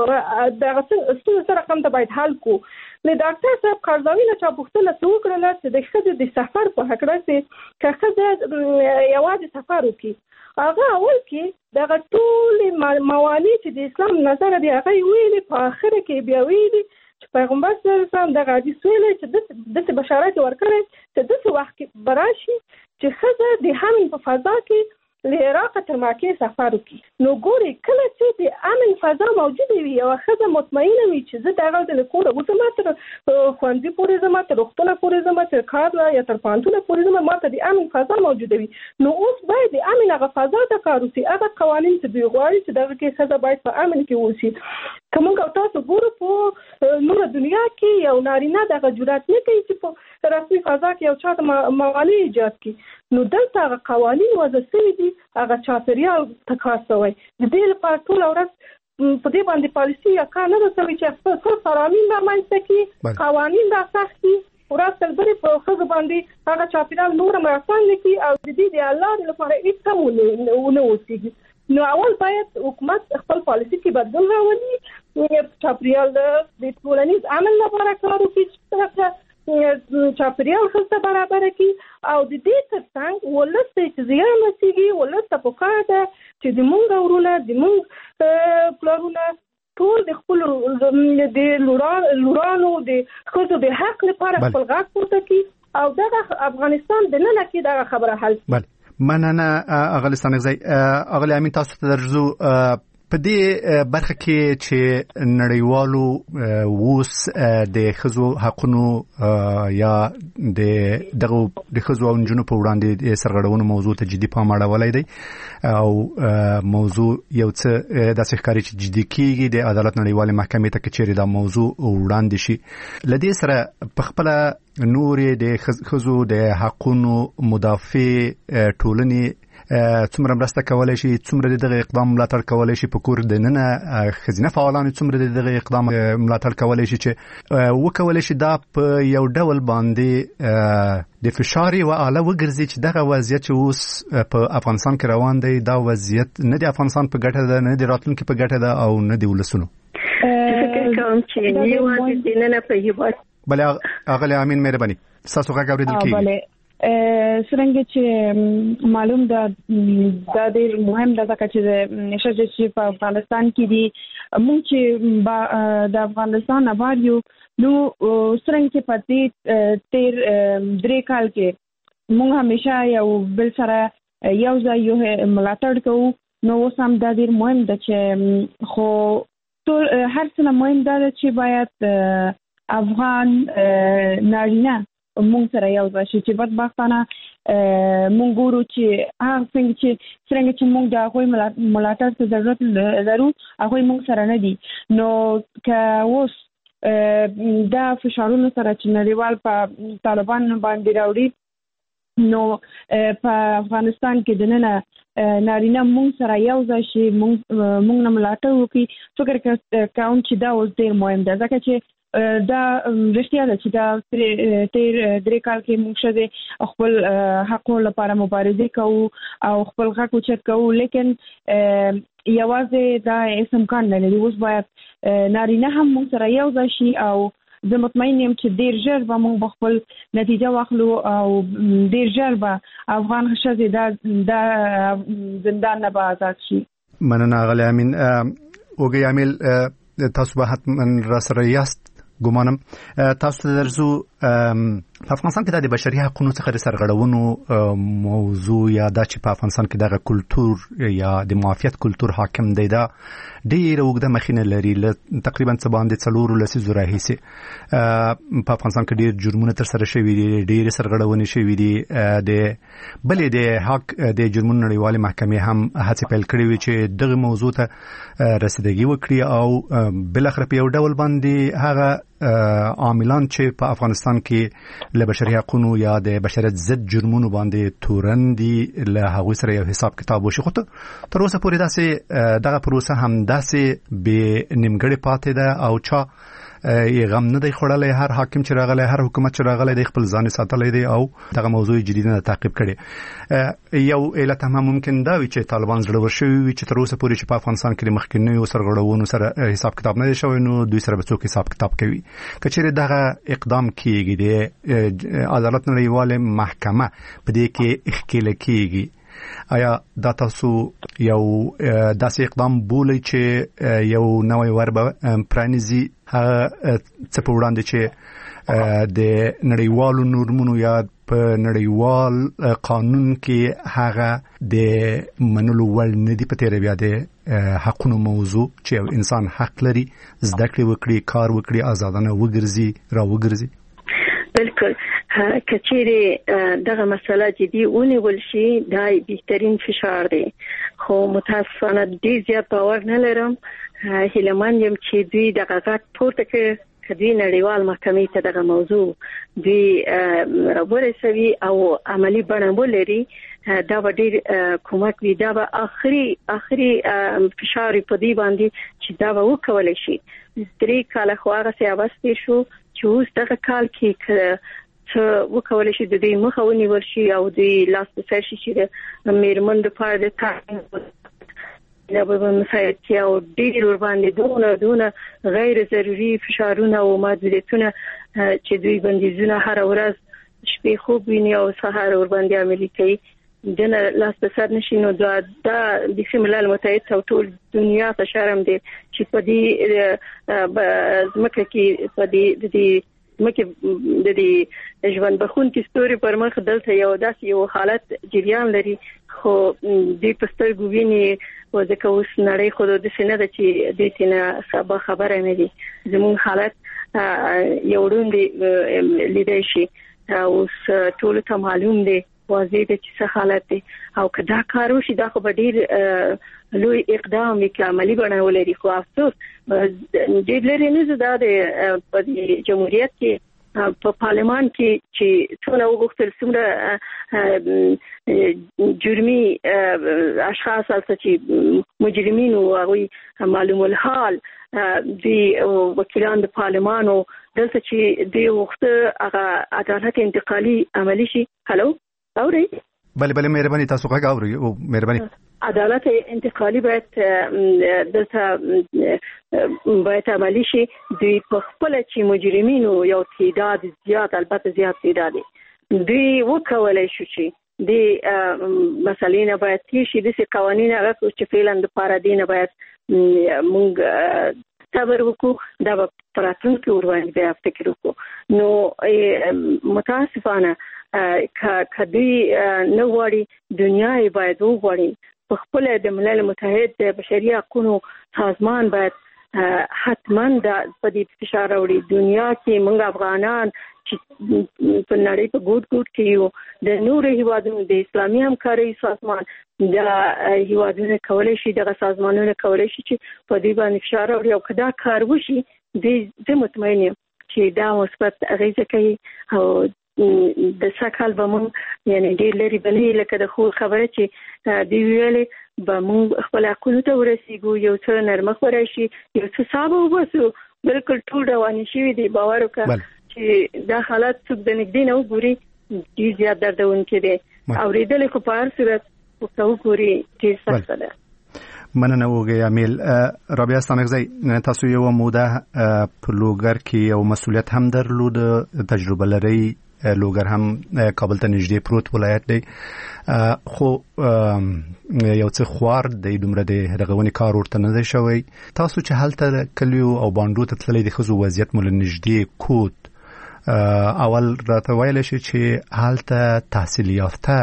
د سره کوم ته باید حل کو له ډاکټر صاحب قرضاوی نه چا پوښتنه وکړه چې د خزو د سفر په حق راځي که خزه یوازې سفر وکړي هغه اول کې دغه ټول موانع چې د اسلام نظر دی هغه ویلي په اخر کې بیا ویلي چې پیغمبر صلی الله علیه وسلم دغه حدیث ویلي چې د بشارت ورکړي چې د وخت براشي چې خزه د همن په فضا کې له عراق تر مکه سفر وکړي نو ګوري کله چې د امن فضا موجوده وي او خزه مطمئنه وي چې زه دغه د کوره وځم تر خوندې پورې زما تر وختونه پورې زما تر کار یا تر پانتونه پورې زما ماته د امن فضا موجوده وي نو اوس باید د امن هغه فضا ته کار وکړي هغه قوانين چې دوی غواړي چې دغه کې خزه باید په امن کې اوسي کومه تاسو ګورو په نور دنیا کې یو نارینه دغه جرأت نه کوي چې په رسمي فضا کې یو چاته موانع ایجاد کړي نو دلته هغه قوانين وضع شوي دي هغه چاپیریال تکاسوي د دې لپاره ټول ورځ په دې باندې پالیسي یا کار نه رسوي چې خپل قوانين رامنځته کړي قوانين را سختي ورځ تلبري په خزو باندې هغه چاپیریال نور مرسان نکي او د دې د الله لپاره هیڅ نه وسیږي نو اول باید حکومت خپل پالیسي کې بدلون راولي چاپیریال د ټولنیز عمل لپاره کار وکړي چاپیریال خلته برابر کی او د دې ترڅنګ ولست چې زیان وسیږي ولست په کار ده چې د مونږ ورونه د مونږ پلانونه ټول د خپل د لورانو د خپل د حق لپاره خپل غږ پورته کوي او دا افغانستان د نن کې دا خبره حل مننه اغلی سانغزی اغلی امین تاسو ته درځو په دې برخه کې چې نړیوالو ووس د خزو حقونو یا د خزو او نجونو په وړاندې د سرغړونو موضوع ته جدي پام اړولای دی او موضوع یو څه داسې ښکاري چې جدي کیږي د عدالت نړیوالې محکمې ته کچېرې دا موضوع وړاندې شي لدې سره په خپل نورې د خزو د حقونو مدافع ټولنې څومره مرسته کولای شي څومره دغه اقدام ملاتړ کولای شي په کور د ننه خزینه فعالانو څومره دغه اقدام ملاتړ کولای شي چې وکولای شي دا په یو ډول باندې د فشار او اعلی وګرځي چې دغه وضعیت چې اوس په افغانستان کې روان دی دا وضعیت نه د افغانستان په ګټه ده نه د راتلونکي په ګټه ده او نه د ولسونو فکر کوم چې نیو د نن په هیواد بلې اغلی امین مهرباني تاسو غږ اوریدل کیږي څنګه چې معلوم ده دا ډېر مهم ده چې نشه چې په افغانستان کې دي موږ چې د افغانستان آباد یو نو څنګه چې په تیر 3 کال کې موږ همیشه یو بل سره یو ځای یو ملاتړ کوو نو اوس هم دا ډېر مهم ده چې خو ټول هر څه مهم ده چې باید افغان نارینه مونږ سره یو ځای شي چې بدبختانه مونږ ګورو چې هغه څنګه چې مونږ د هغوی ملاتړ ته ضرورت لرو هغوی مونږ سره نه دي نو که اوس دا فشارونه سره چې نړیوال په طالبان باندې راوړي نو په افغانستان کې د نن نارینه مونږ سره یو ځای شي مونږ نه ملاتړ وکړي فکر کوم چې دا اوس ډېر مهم ده ځکه چې دا رښتیا ده چې دا تیر 3 کال کې موږ شته خپل حقوقو لپاره مبارزه کوو او خپل حق اوچت کوو لیکن یوازې دا امکان نه لري اوس باید نارینه هم موږ سره یو ځای شي او زه مطمئن یم چې ډیر ژر به موږ خپل نتیجه واخلو او ډیر ژر به افغان ښځې دا زندان نه به آزاد شي مننه اغلی امین اوږی عامل تاسو به حتما را سره یاست ګمانم تاسو ته درځو په افغانستان کې د بشري حقوقو څخه د سرغړونو موضوع یا دا چې په افغانستان کې دغه کلتور یا د معافیت کلتور حاکم دی دا ډېر اوږده مخینه لري تقریبا څه باندې 4 لسیزو راهیسې په افغانستان کې ډېر جرمونه ترسره شوي دي ډېرې سرغړونې شوي دي بلې د حق د جرمونو نړیوالې محکمې هم هڅې پیل کړې وي چې دغه موضوع ته رسیدګي وکړي او بالاخره په یو ډول باندې هغه عاملان چې په افغانستان کې له بشري حقوقو یا د بشریت ضد جرمونو باندې تورن دي له هغوی سره یو حساب کتاب وشي خو تر اوسه پورې داسې دغه پروسه هم داسې به نیمګړې پاتې ده او چا یې غم نه دی خوړلی هر حاکم چې راغلی هر حکومت چې راغلی دی خپل ځان ساتلی دی او دغه موضوع جدي نه تعقیب کړي یو علت هم ممکن دا وي چې طالبان زړور شوي وي چې تر اوسه پورې چې په افغانستان کې د مخکینیو سرغړونو سره حساب کتاب نه دی شوی نو دوی سره به څوک حساب کتاب کوي که چیرې دغه اقدام کیږي د عدالت نړیوالې محکمه په دې کې ښکېله کیږي آیا دا تاسو یو داسې اقدام بولئ چې یو نوی ور به پرانیزي هغه څه په وړاندې چې د نړیوالو نورمونو یا په نړیوال قانون کې هغه د منلو وړ نه دي په تېره بیا د حقونو موضوع چې یو انسان حق لري زده کړې وکړي کار وکړي آزادانه وګرځي را وګرځي بالکل کچېره دغه مسله جدي ونیول شي دا بهترین فشار دی خو متاسفانه ډیر زیات باور نه لرم هیلمان یم چې دوی دغه غږ پورته کړي دوی نړیوال محکمې ته دغه موضوع دوی ورسوي او عملی بڼه ولري دا به ډیر کومک وي دا به اخري فشار په دی باندې چې دا به وکولای شي 3 کال خو هغه سیاوستي شو چې اوس دغه کال کې چې وکولای شي د دې مخه ونیول شي او د لاس په سر شي چې میرمن د پاره د تعین دا به مسایت او ډیر ور باندې دونه غیر ضروري فشارونه او محدودیتونه چې دوی بندیزونه هر ورځ شپې خوب ویني او سهار ور باندې عملي کوي دنه لاس په سر نشي نو دا د ملل متحد او ټول دنیا ته شرم دی چې په دې ځمکه کې په دې د ژوند بخون کې ستوري پر مخ دلته یو حالت جریان لري خو دې پستر ګوینی او ځکه اوس نړۍ خو د سینې د چې د تینا خبره نه دي زموږ حالت یو وړاندې لیدای شي اوس ټول ته معلوم دی واضح د چې څه حالت دی او کدا کار وشي دا خو به ډیر لوی اقدام کې عملی بڼه ولري خو افسوس ډیر لري نه زده د جمهوریت کې په پارلمان کې چې څونه وګورل څومره جرمي اشخاص چې مجرمین او معلوم الحال دی وکیلان د پارلمان او دلته چې دی وخت هغه عدالت انتقالي عملی شي هلو اوري بله مهرباني تاسو غږ اوري او مهرباني عدالت انتقالي باید عملی شي دوی په خپل چې مجرمین او یو تعداد زیات البته زیات تعداد دوی وکولای شي چې د مسلې نه باید چې د قوانینو هغه چې فعلا د پارادینه باید موږ صبر وکړو دا په راتلونکي وروانه بیا فکر وکړو نو متاسفانه کدی نو وړي دنیا یې باید وغوړي په خپل د ملل متحد د بشري حقوقو سازمان باید حتما د په دې فشار وړي دنیا کې موږ افغانان چې په نړۍ په ګوټ کې یو د نور هیوادونو د اسلامي همکارۍ سازمان د هیوادونو کولای شي د سازمانونو کولای شي چې په دې باندې فشار وړي او کدا کار وشي د مطمئن چې دا مثبت اغیزه کوي او د سکهال به مونږ یعنی ډېر لري بلې لکه د خو خبره چې دی ویلې به مونږ خپل حقونو ته ورسیږو یو څه نرمه خورای شي یو څه صاحب وبسو بالکل ټول رواني شي دی باور وکړه چې دا حالت څوک د نږدې نه وګوري ډېر زیات دردونکي دي اورېدل خو په هر صورت وګوري چې سخت ده مننه وګي امیل رابعه ستانکزی تاسو یو موده په لوګر کې یو مسؤلیت هم درلود تجربه لري لوګر هم کابل ته نږدې پروت ولایت دی خو یو څه خوار د دومره د رغونې کار ورته نه دی شوی تاسو چې هلته کلیو او باندو ته تللی د ښځو وضعیت مو له نږدې کوت اول راته ویلی شي چې هلته تحصیل یافته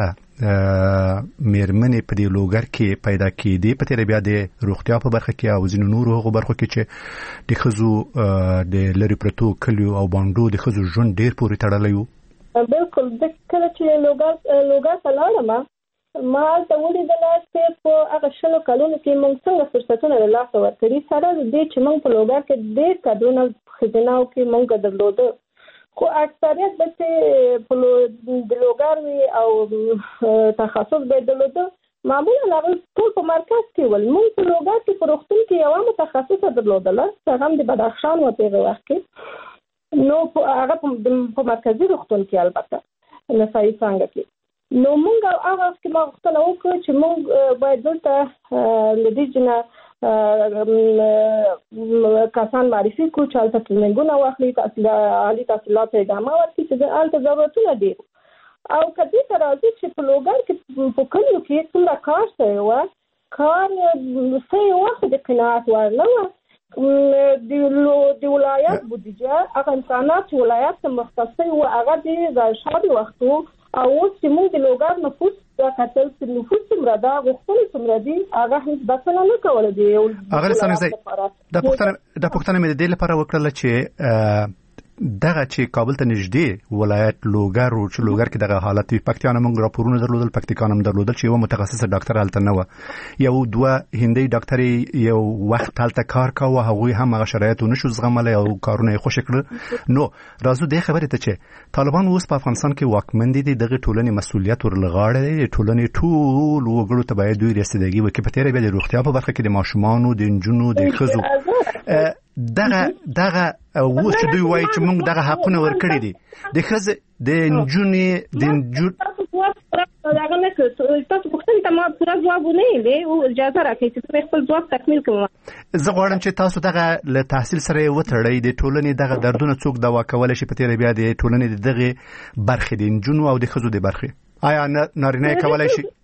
میرمنې په دې لوګر کې پیدا کېدې په تېره بیا د روغتیا په برخه کې او ځینو نورو هغو برخو کې چې د ښځو د لرې پرتو کلیو او باندو د ښځو ژوند ډېر پورې تړلی و بالکل د کله چې لوګر ته لاړم ما هلته ولیدله چې په هغه شلو کلونو کې موږ څنګه فرصتونه له لاسه ورکړي سره د دې چې موږ په لوګر کې ډېر کادرونه ښځیناو کې موږ درلوده خو اکثریت به چې په لوګر وي او تخصص به درلوده معمولا هغه ټول په مرکز کې ول موږ په لوګر کې په روغتون کې یو متخصصه درلودله هغه هم د بدخشان و په وخت کې نو هغه په مرکزي روغتون کې البته نسایي څنګه کې نو موږ هغه کې ما غوښتنه وکړه چې موږ باید دلته لدیجنه کسان معرفي کو چې هلته ټریننګونه واخلي عالي تحصیلات ادامه ورکړي چې هلته ضرورتونه دي او کدی ته راځي چې په لوګر کې په کلیو کې څومره کار شوی و کار صحیح وخت د قناعت وړ نه و د ولایت بودیجه هغه امکانات چې ولایت ته مختص و هغه د شابه وختو او چې موږ د لوګر نفوس دا کتل چې نفوس څومره دا غوښتل څومره دي هغه هیڅ بسنه نه کوله دی هغه څنګه دا پوښتنه مې د دې لپاره وکړه چې دغه چې کابل ته نږدې ولایت لوګر او چې لوګر کې دغه حالت پکتیا نه موږ راپورونه درلودل پکتیکا نه درلودل چې یو متخصص ډاکټر هلته نه و یو دوه هندي ډاکټر یو وخت هلته کار کاوه هغه هم هغه شرایط نشو زغمل او کارونه خوش کړ نو راځو د خبرې ته چې طالبان اوس په افغانستان کې واکمن دي دغه ټولنې مسؤلیت ورلغاړي دي ټولنې ټول وګړو ته باید دوی رسیدګي وکړي په تیرې به د روغتیا په برخه کې د ماشومانو د انجونو د ښځو دغه و چې دوی وایي چې موږ دغه حقونه ورکړي دي د ښځې د انجونې د انجون داغه نه تاسو پوښتنه ته ما پوره ځواب نه دی او اجازه راکړئ چې خپل ځواب تکمیل کړم زه غواړم چې تاسو دغه له تحصیل سره وتړئ د ټولنې دغه دردونه څوک دوا کولای شي په تیرې بیا د ټولنې دغه برخې د انجونو او د ښځو د برخې آیا نارینه کولای شي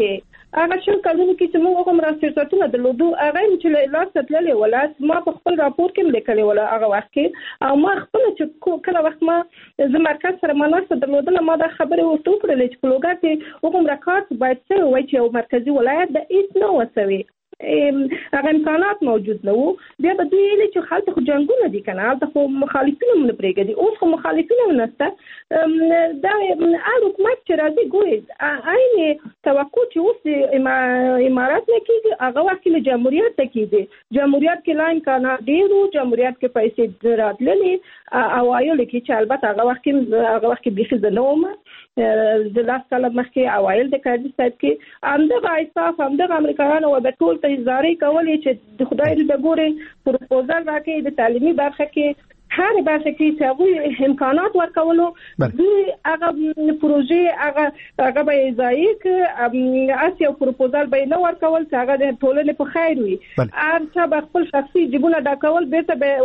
کې هغه شل کلونو کې چې موږ کوم راسترتونه درلودو هغه چې لاس تللې ولا ما په خپل راپور کې لیکلې ولا هغه وخت کې او ما خپل چې کله وخت ما زه مرکز سره مناسب درلودل ما دا خبره ورته کړل چې په لوګا کې وګم راکات باید څه وای چې یو مرکزی ولایت د هیڅ نه وسوي هغه امکانات موجود نه وو بیا به دوی ویلي چې خلک خو جنګونه دي کنه هلته خو مخالفین هم نه پرېږدي اوس خو مخالفین هم نشته دا حکومت چې راځي ګوري عین توقع چې اوس امارات نه کېږي هغه وخت کې جمهوریت ته کېږي جمهوریت کې لا امکانات ډېر وو جمهوریت کې پیسې راتللې اوایل کې چې البته هغه وخت کې بیخي زه نه وم د لاس کاله مخکې اوایل د کاردي صاحب کې همدغه ایصاف همدغه امریکایانو به ټول ته اظهارې کولې چې د خدای دې ګوري پروپوزل راکړي د تعلیمي برخه کې هر برخه کې چې هغه امکانات ورکولو دوی هغه پروژې هغه به ځای کې اسیا پروپوزل به نه ورکول چې هغه د ټولنې په خیر وي هر څه به خپل شخصي جیبونه ډکول به ته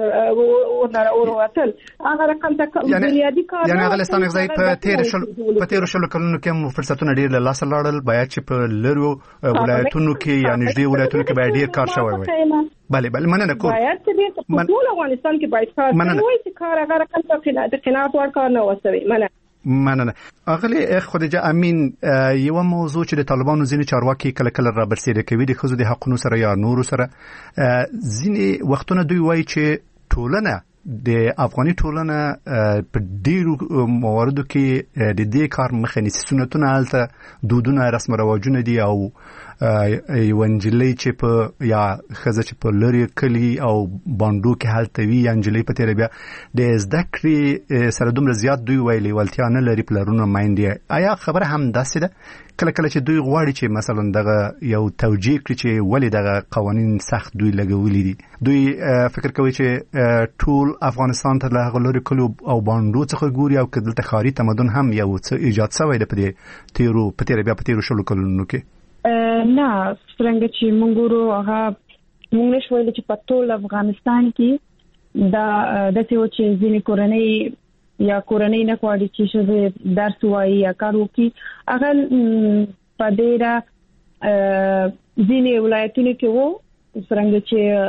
ورتل هغه رقم ته بنیادی کار یعنی غلستان ځای په تیر شلو کلونو کې مو فرصتونه ډیر له لاس لاړل باید چې په لرو ولایتونو کې یا نږدې ولایتونو کې باید ډیر کار شوی وي بله مننه کوم باید چې په ټول افغانستان کې باید کار وایي چې کار هغه رقم ته د قناعت ور کار نه وسوي مننه اغلی خدیجه امین یو موضوع چې د طالبانو ځینې چارواکي کله را برسېره کوي د ښځو د حقوقو سره یا نورو سره ځینې وختونه دوی وایي چې ټولنه د افغاني ټولنه په ډیرو مواردو کې د دې کار مخه نیسي سنتونه هلته دودونه رسم رواجونه دي او یو انجلۍ چې په یا ښځه چې په لري کلی او باندو کې هلته وي یا انجلۍ په تیره بیا د زده کړې سره دومره زیات دوی وایي لیوالتیا نه لري پلرونه میندې آیا خبره هم داسې ده کله چې دوی غواړي چې مثلا دغه یو توجیه کړي چې ولې دغه قوانین سخت دوی لګولي دي دوی فکر کوي چې ټول افغانستان ته له لري کلو او باندو څخه ګوري او کله ښاري تمدن هم یو څه ایجاد شوی دی په تیرو شلو کلونو کې نه څنګه چې موږ ورو هغه موږ نشو ویل چې په ټول افغانستان کې دا د څه چې ځینې کورنۍ نه کوي چې شوه درس وایي یا کار وکړي هغه په ډیره ځینې ولایتونو کې وو څنګه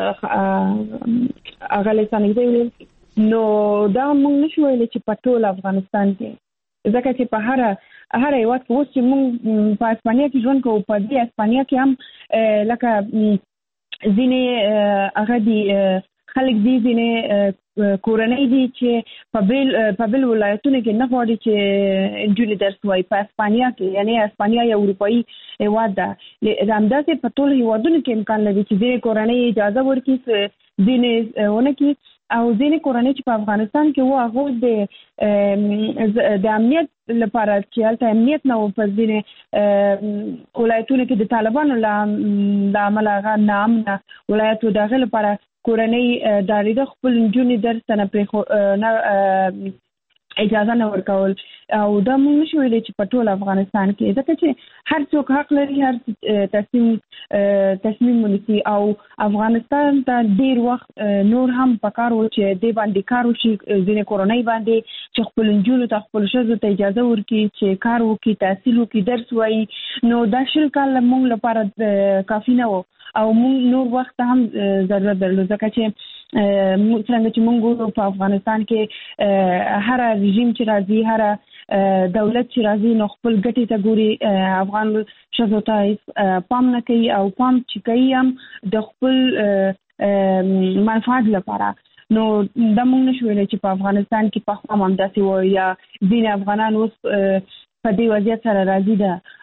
چې هغه لسانې نو دا موږ نشو ویل چې په ټول افغانستان کې ځکه چې په هر یو وخت اوس چې موږ په اسپانیا کې ژوند کوو په دې اسپانیا کې هم لکه ځینې هغه دي خلک دي ځینې کورنۍ دي چې په بل ولایتونو کې نه غواړي چې انجونې درس وایي په اسپانیا کې یعنی اسپانیا یو اروپایي هېواد ده همداسې په ټولو هېوادونو کې امکان لري چې ځینې کورنۍ اجازه ورکړي ځینې ونه کړي او ځینې کورنۍ چې په افغانستان کې وو هغه د امنیت لپاره چې هلته امنیت نه و په ځینې ولایتونو کې د طالبانو له امله هغه ناامنه ولایت و د هغې لپاره کورنۍ ډارېده خپل نجونې درس ته نه اجازه نه ورکول او دا موږ نشو ویلی چې په ټول افغانستان کې ځکه چې هر څوک حق لري هر تصمیم ونیسي او افغانستان ته ډیر وخت نور هم پکار و چې دې باندې کار وشي ځینې کورنۍ باندې چې خپل نجونو ته خپل ښځو ته اجازه ورکړي چې کار وکړي تحصیل وکړي درس وایي نو دا شل کاله موږ لپاره کافي نه و او موږ نور وخت هم ضرورت درلود ځکه چې څنګه چې موږ په افغانستان کې هر رژیم چې راځي هر دولت چې راځي نو خپل ګټې ته ګوري افغان ښځو ته پام نه کوي او پام چې کوي هم د خپل منفعت لپاره نو دا موږ نشو ویلی چې په افغانستان کې په خوا هم داسې وایي یا ځینې افغانان اوس په دې وضعیت سره راضي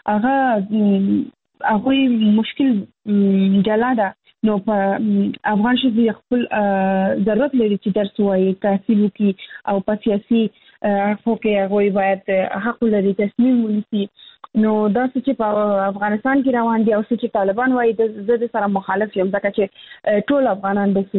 ده هغوی مشکل جلا ده نو په افغان ښځې خپل ضرورت لري چې درس وایي تحصیل وکړي او په سیاسي اړخو کې هغوی باید حق لري تصمیم ونیسي نو دا څه چې په افغانستان کې روان دي او څه چې طالبان وایي زه د سره مخالف یم ځکه چې ټول افغانان داسې نه دي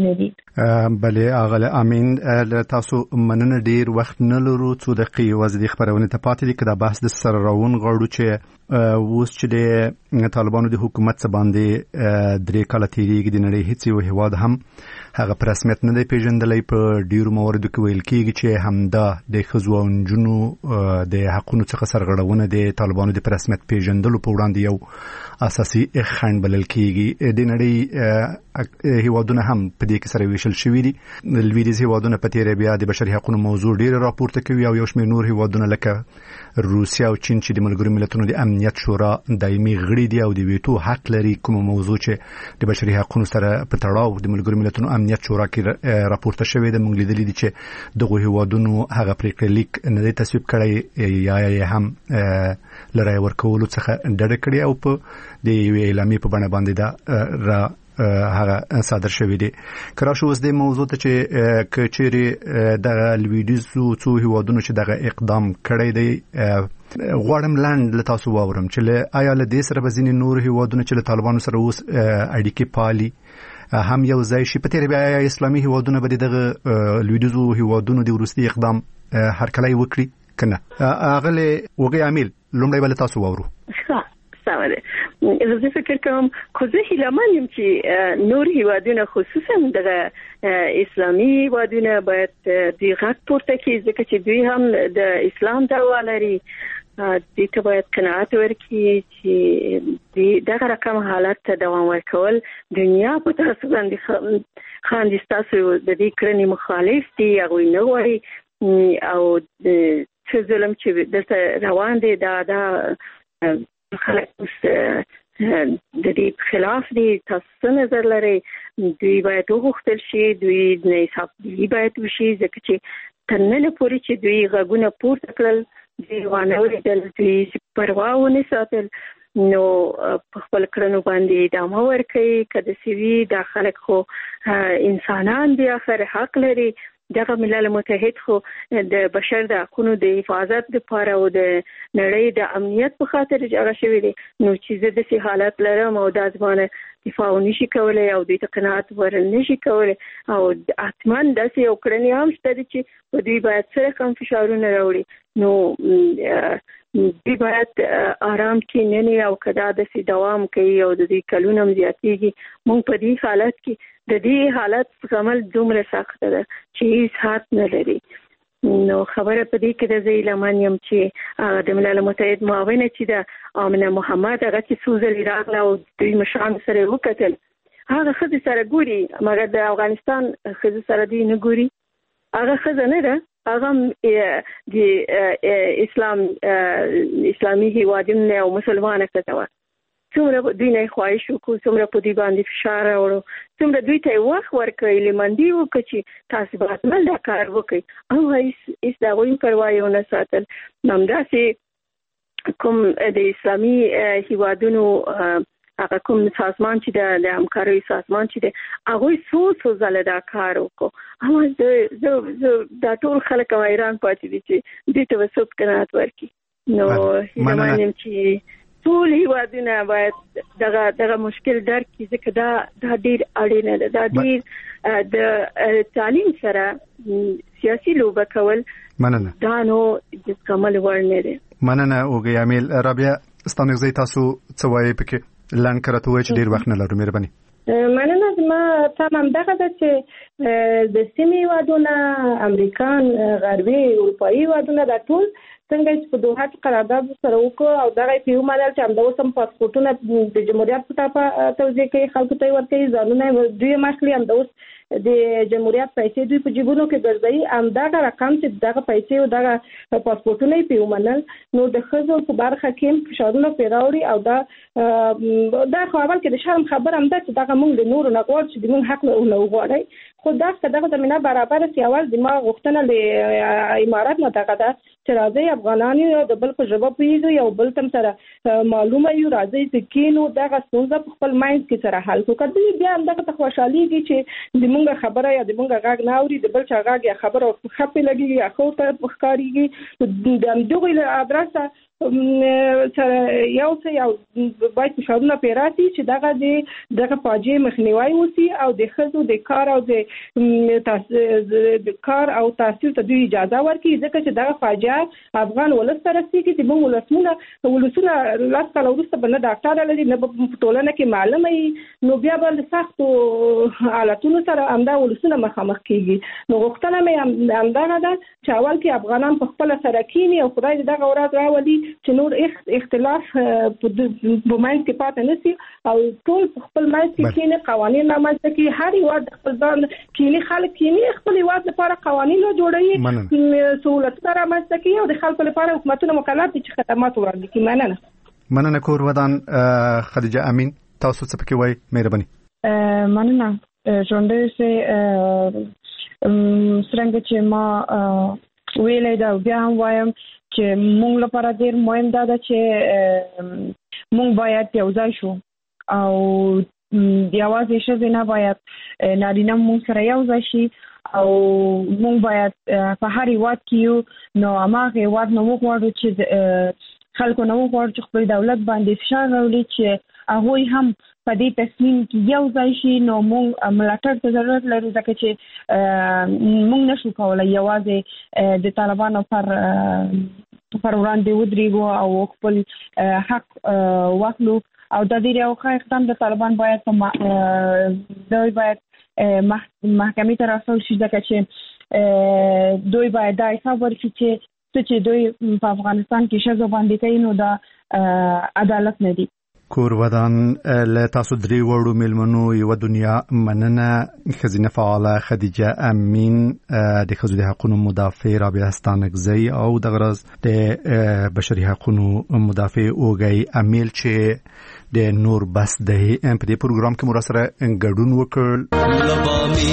بله اغله امین تاسو مننه ډیر وخت نه لرو څو دقیقې وازدي خبرونه ته پاتې دي کدا بحث د سر راون غړو چې اوس چې د طالبانو د حکومت څخه باندې درې کال تیریږي د نړۍ هیڅ یو هیواد هم هغه پر رسمیت نه دی پیژندلې په ډیرو مواردو کې ویل کېږي چې همدا د ښځو او نجونو د حقوقو څخه سرغړونه د طالبانو د پر رسمیت پیژندلو په وړاندې یو اساسي خنډ بلل کېږي د نړۍ هیوادونه هم په دې کې سره ویشل شوي دي لویدیځ هیوادونه په تیر بیا د بشري حقوقو موضوع ډیر راپورته کوي او یو شمېر نور هیوادونه لکه روسیا او چین چې د ملګرو ملتونو د امنیت شورا دایمي غړي دي او د ویټو حق لري کوم موضوع چې د بشري حقوقو سره په تړاو د ملګرو ملتونو امنیت شورا کې راپورته شوی د مونږ لیدلې دي چې دغه هیوادونو هغه پریکړه لیک نه دی تصویب کړی یا هم لرای ورکولو څخه ډډه کړې او په د اعلامي په بڼه باندې دا را هغه صادر شوی دی کراش اوس د موضوع ته چې کچېری د لویډیزو څو هیوادونو چې دغه اقدام کړی دی غواړم لاند له تاسو واورم چې آیا له دې سره بزینې نور هیوادونو چې له طالبانو سره اوس اړیکې پالي هم یو ځای شي په تیر بیا اسلامي هیوادونه به دغه لویډیزو هیوادونو د ورستي اقدام هرکلی وکړي کنه اغله وګي عامل لومړی بل تاسو واورو سمه زه فکر کوم خو زه هیلهمن یم چې نور هیوادونه خصوصا د اسلامي هیوادونه باید د غږ پورته کړي ځکه چې دوی هم د اسلام دعوا لري دې ته باید قناعت ورکړي چې دغه رقم حالت ته دوام ورکول دنیا په تاسو باندې خاندي تاسو د دې کړنې مخالف دي هغه نه غواړي او څه ظلم چې دلته روان دي دا خلک د دې خلاف دي تاسو نظر لري دوی باید وغوښتل شي دوی نه حساب دی باید وشي ځکه چې تننه پوری چې دوی غږونه پورته کړل دوی وانه ورېدل دوی پروا ونه ساتل نو خپل کړنو باندې ادامه ورکړي کله چې وی د خلک خو انسانان دي اخر حق لري دغه ملل متحد خو د بشر د حقوقو د حفاظت لپاره او د نړۍ د امنیت په خاطر جوړ شوی دی نو چې د دې حالت لرم او د ځوانه دفاع نشي کولای او د تقنعات ورنشي کولای او اتمن داسې یو کړنی هم شته چې په دې باید سره کم فشارونه راوړي نو دوی باید آرام کې نه او کدا د سي دوام کوي او د دې کلونو زیاتېږي مونږ په دې حالت کې د دې حالت عمل دومره سخت ده چې هیڅ حد نه لري نو خبره په دې کې د زیلمان یم چې د ملل متحد معاونه چې د امنه محمد هغه چې سوزل راغله او دوی مشران سره وکتل هغه خدي سره ګوري مګر د افغانستان خدي سره دی نه ګوري هغه خزانه ده هغه د اسلامي هیوادونو او مسلمانانو ته څومره دوی نه خواهش وکړو څومره په دې باندې فشار راوړو څومره دوی ته وخت ورکړي لمندي وکړي چې تاسو به عمل دا کار وکړي او هیڅ دا غوښتنه پروا نه ساتل نمداسي کوم د اسلامي هیوادونو هغه کوم سازمان چې د همکارۍ سازمان چې د هغه څو ځله دا کار وکړو هم زه دا ټول خلک ایران پاتې دي چې دې ته وسوب قناعت ورکړي نو هیڅ چې ټول هیوادونه باید دغه مشکل درک کړي ځکه دا ډیر اړین ده دا ډیر د تعلیم سره سیاسي لوبه کول مننه دا نو د کمل ورنه ده مننه اوګي امیل رابعه ستانګزي تاسو څه وایي پکې لان کرته وای چې ډیر وخت نه لرو مهرباني مننه ما تمام دغه چې د سیمې هیوادونه امریکان غربي اروپایي هیوادونه د ټول څنګه چې په دوحه قرارداد سره وکړو او دغه پیو مدل چې همدا اوسم پاسپورتونه د جمهوریت په طرفه توزیع کوي خلکو ته ورکوي ځانونه دوی مخلي همدا اوس د جمهوریت پیسې دوی په جیبونو کې ګرځي همدغه رقم چې دغه پیسې او دغه پاسپورتونه پیو منل نو د خزو په برخه کې فشارونه پیراوري او دا خو اول کې د شرم خبر هم ده چې دغه موږ د نورو نه غواړو چې د موږ حق نه وغواړي خو دغه زمينه برابر سي اول د ما غوښتنه له امارات نه دغه ده چې راځي افغانان یو د بل په ژبه پیږي او بل تم سره معلومه یو راځي چې کینو دغه څنګه په خپل مایند کې سره حل وکړي بیا هم دغه خوشحاليږي چې د موږ خبره یا د موږ غاګ نه اوري د بل چا غاګ یا خبره خپې لګي یا خو ته ښکاریږي د دغه ادرسه سره یو څه یو باید فشارونه پیراتي چې دغه فاجعه مخنیوي وسی او د خزو د کار او د کار او تحصیل ته دوی اجازه ورکړي ځکه چې دغه فاجعه افغان ولس ته رسیږي چې موږ ولسونه لاس کال وروسته بل ډاکټر لري نه په ټولنه کې معلومه نو بیا بل سختو حالتونو سره امدا ولسونه مخامخ کیږي نو غوښتنه مې امدانه ده چې اول کې افغانان په خپل سره کینی او خدای دې دغه ورځ راولي چې نور اختلاف په منځ کې پاتې نشي او ټول خپل منځ کې کینی قوانين رامنځته کوي هر یو د خپل ځان کینی خلک کینی خپل یواد لپاره قوانين جوړوي سہولت رامنځته کوي او د خلکو لپاره حکومتونه مکلف دي چې خدمات وړاندې کړي. مننه کور ودان خدیجه امین تاسو څه پکې وای مهرباني. مننه ژوندې سه څنګه چې ما ویلې دا بیا هم وایم چې موږ لپاره ډېر مهم ده چې موږ باید یو ځای شو او یوازې ښځې نه باید نارینه موږ سره یو ځای شي او موږ باید په هر هیواد کې یو نو هماغه هیواد نه وغواړو چې خلکو نه وغواړو چې خپل دولت باندې فشار راوړي چې هغوی هم په دې تصمیم کې یو ځای شي نو موږ ملاتړ ته ضرورت لرو ځکه چې موږ نشو کولی یوازې د طالبانو پر وړاندې ودرېږو او خپل حق واخلو او د دې یو ښه اقدام د طالبان باید دوی باید محکمې ته راوستل شي ځکه چې دوی باید دا حساب ورکړي چې دوی په افغانستان کې ښځو باندې کوي نو دا عدالت نه دی. کور ودان له تاسو درې وړو میلمنو یو دنیا مننه خزینه فعاله خدیجه امین د خزو د حقوقو مدافع رابعه استانکزی او د غرض د بشري حقوقو مدافع اوګي امیل چې د نور بس د په دې پروګرام کې مرسته ګډون وکړ. لبامي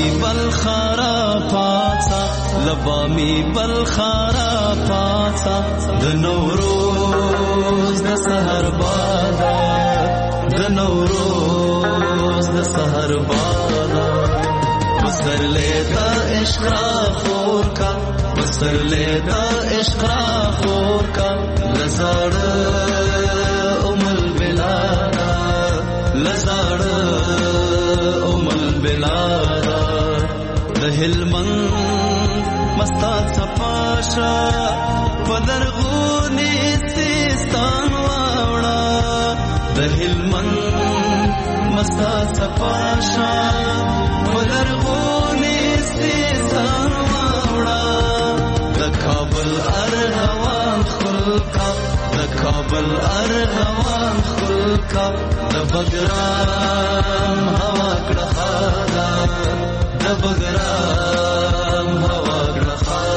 بلخارا پاتا د نوروز د سحر بادا د نوروز د سحر بادا بسر لیدا عشق را خور کا بسر لیدا عشق را خور کا لزاڑ امل بلادا لزاڑ امل بلادا د هلمن مستا صفاشا پدرغونی سیستان واوڑا د هلمن مستا صفاشا پدرغونی سیستان واوڑا د کابل ارغوان خلقا د کابل ارغوان خلقا د بګرام هوا کړه د بګرام هوا کړه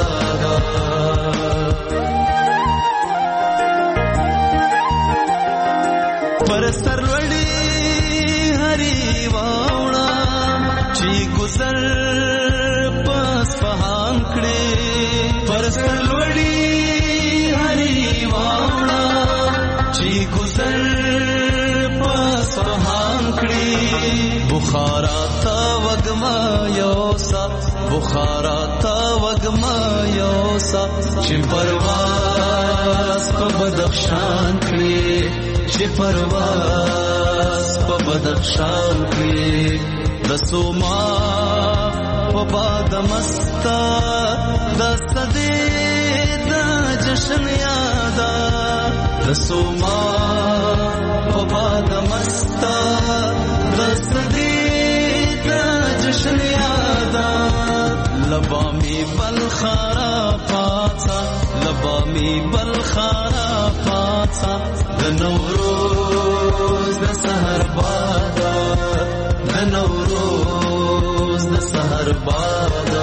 پر سروړی هری واوړه چې گزر پس فهام کړي پر سروړی هری واوړه چې گزر پس فهام کړي بخارا تا وګما یوسا بخارا تا وګما یوسا چې پرواز په بدخشان کړي چې پرواز په بدخشان کې د سوما په باد مستا د صدې د جشن یادا د سوما په باد مستا د صدې د جشن یادا لبامي بلخارا پاتا لبامي بلخارا پاتا د نوروز د سحر بادا د نوروز د سحر بادا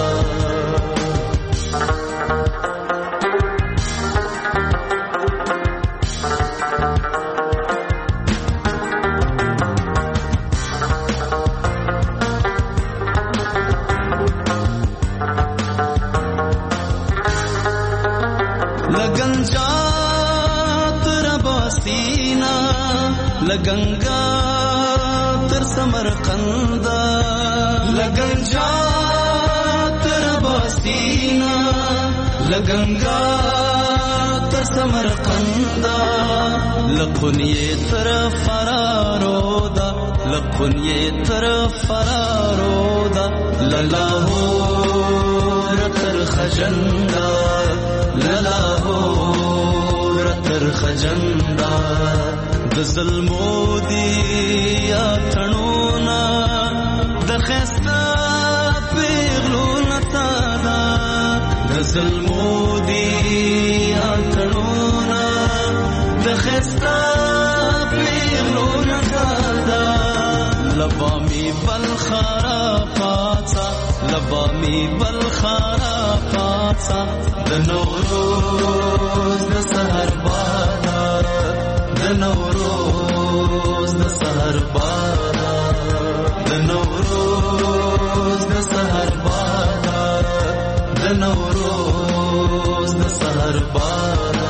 لگنگا تر سمرقند لگنجا تر باسینا لگنگا تر سمرقندا لقنیه تر فرارودا لقنیه تر فرارودا للاهور تر خجندا للاهور تر خجندا د ظلمو دی اتنونا د خستا پیغلو نتادا د ظلمو دی اتنونا د خستا پیغلو نتادا لبامی بالخارا پاتا لبامی بالخارا پاتا د نوروز د سحر بادا د نوروز د سحر بادا د نوروز د سحر بادا د نوروز د سحر بادا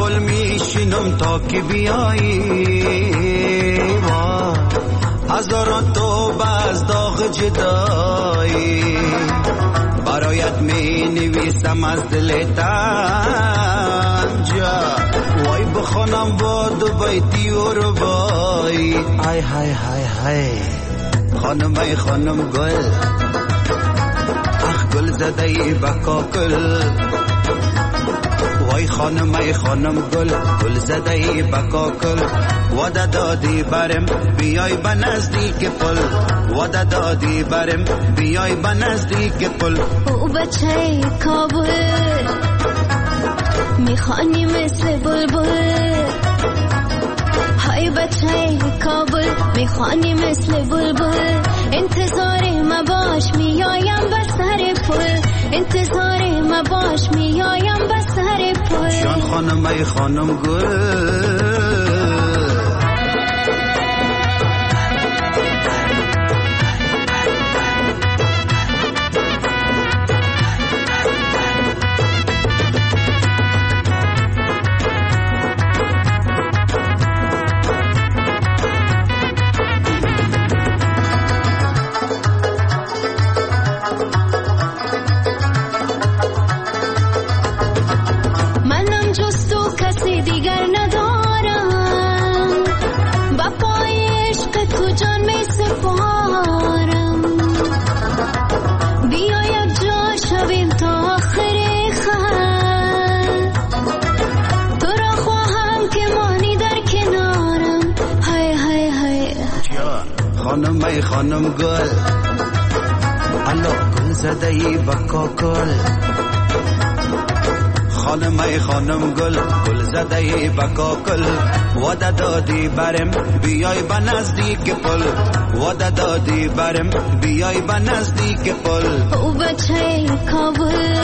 گل میشینم تا که بیایی هزاران توبه از داغ جدایی برایت می نویسم از دل تنجا وای بخونم با دو بیتی و ربایی های های های های خانم ای خانم گل اخ گل زدهی بکاکل وای خانم ای خانم گل گل زدهی بکاکل وعده دادی برم بیای به نزدیک پل وعده دادی برم بیای به نزدیک پل او بچه کابل میخوانی مثل بلبل های بچه کابل میخوانی مثل بلبل انتظار ما باش میایم به سر پل انتظار ما باش میایم به سر پل جان خانم ای خانم گل خانم ای خانم گل الو گل زدهی بکاکل خانم ای خانم گل گل زدهی بکاکل وعده دادی برم بیای به نزدیک پل وعده دادی برم بیای به نزدیک پل او بچه کابل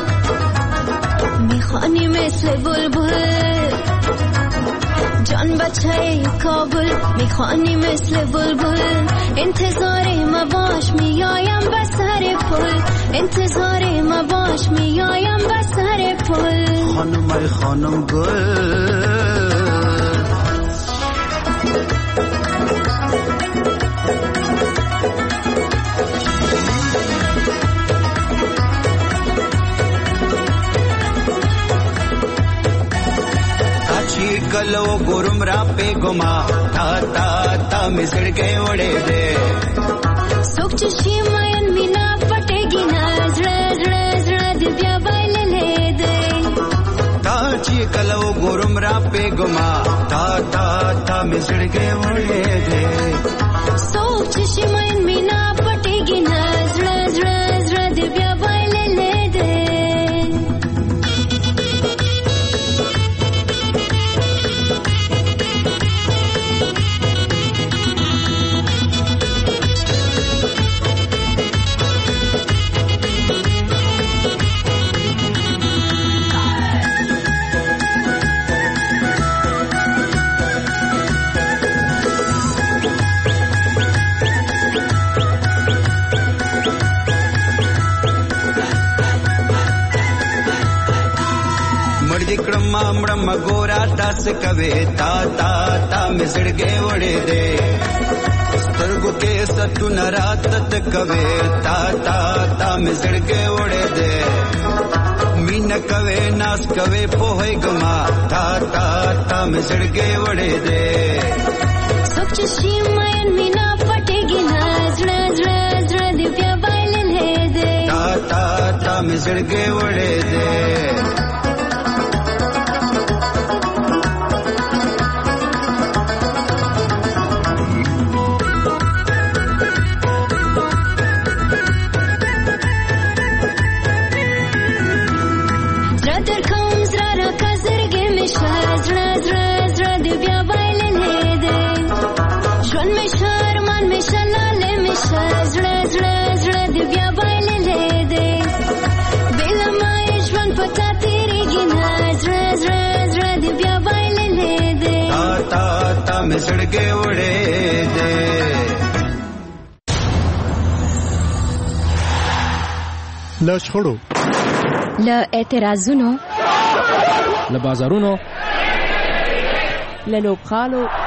میخوانی مثل بلبل جان بچه کابل میخوانی مثل بلبل انتظار ما باش میایم به سر پل انتظار ما باش میایم به سر پل خانم ای خانم گل कलो गुरुम रापे गुमा था ता ता मिसड़ के वड़े दे सोच शिमयन मिना पटेगी नजरा जरा जरा दिव्या बाल ले दे ताची कलो गुरुम रापे गुमा था ता ता मिसड़ के वड़े दे सोच शिमयन मिना पटेगी नजरा जरा जरा दिव्या बाल ले दे मम गोरा दस कवे ता ता ता मिसड़ के वड़े दे स्तर्गु के सतु नरात कवे ता ता ता मिसड़ के वड़े दे मीन कवे नास कवे पोहे गमा ता ता ता मिसड़ के वड़े दे सोच शिमयन मीना पटेगी नजरा जरा जरा दिव्या बाल ले दे ता ता ता मिसड़ के वड़े दे मिसड़ के उड़े दे لا شخړو لا اعتراضونو لا بازارونو للوبخالو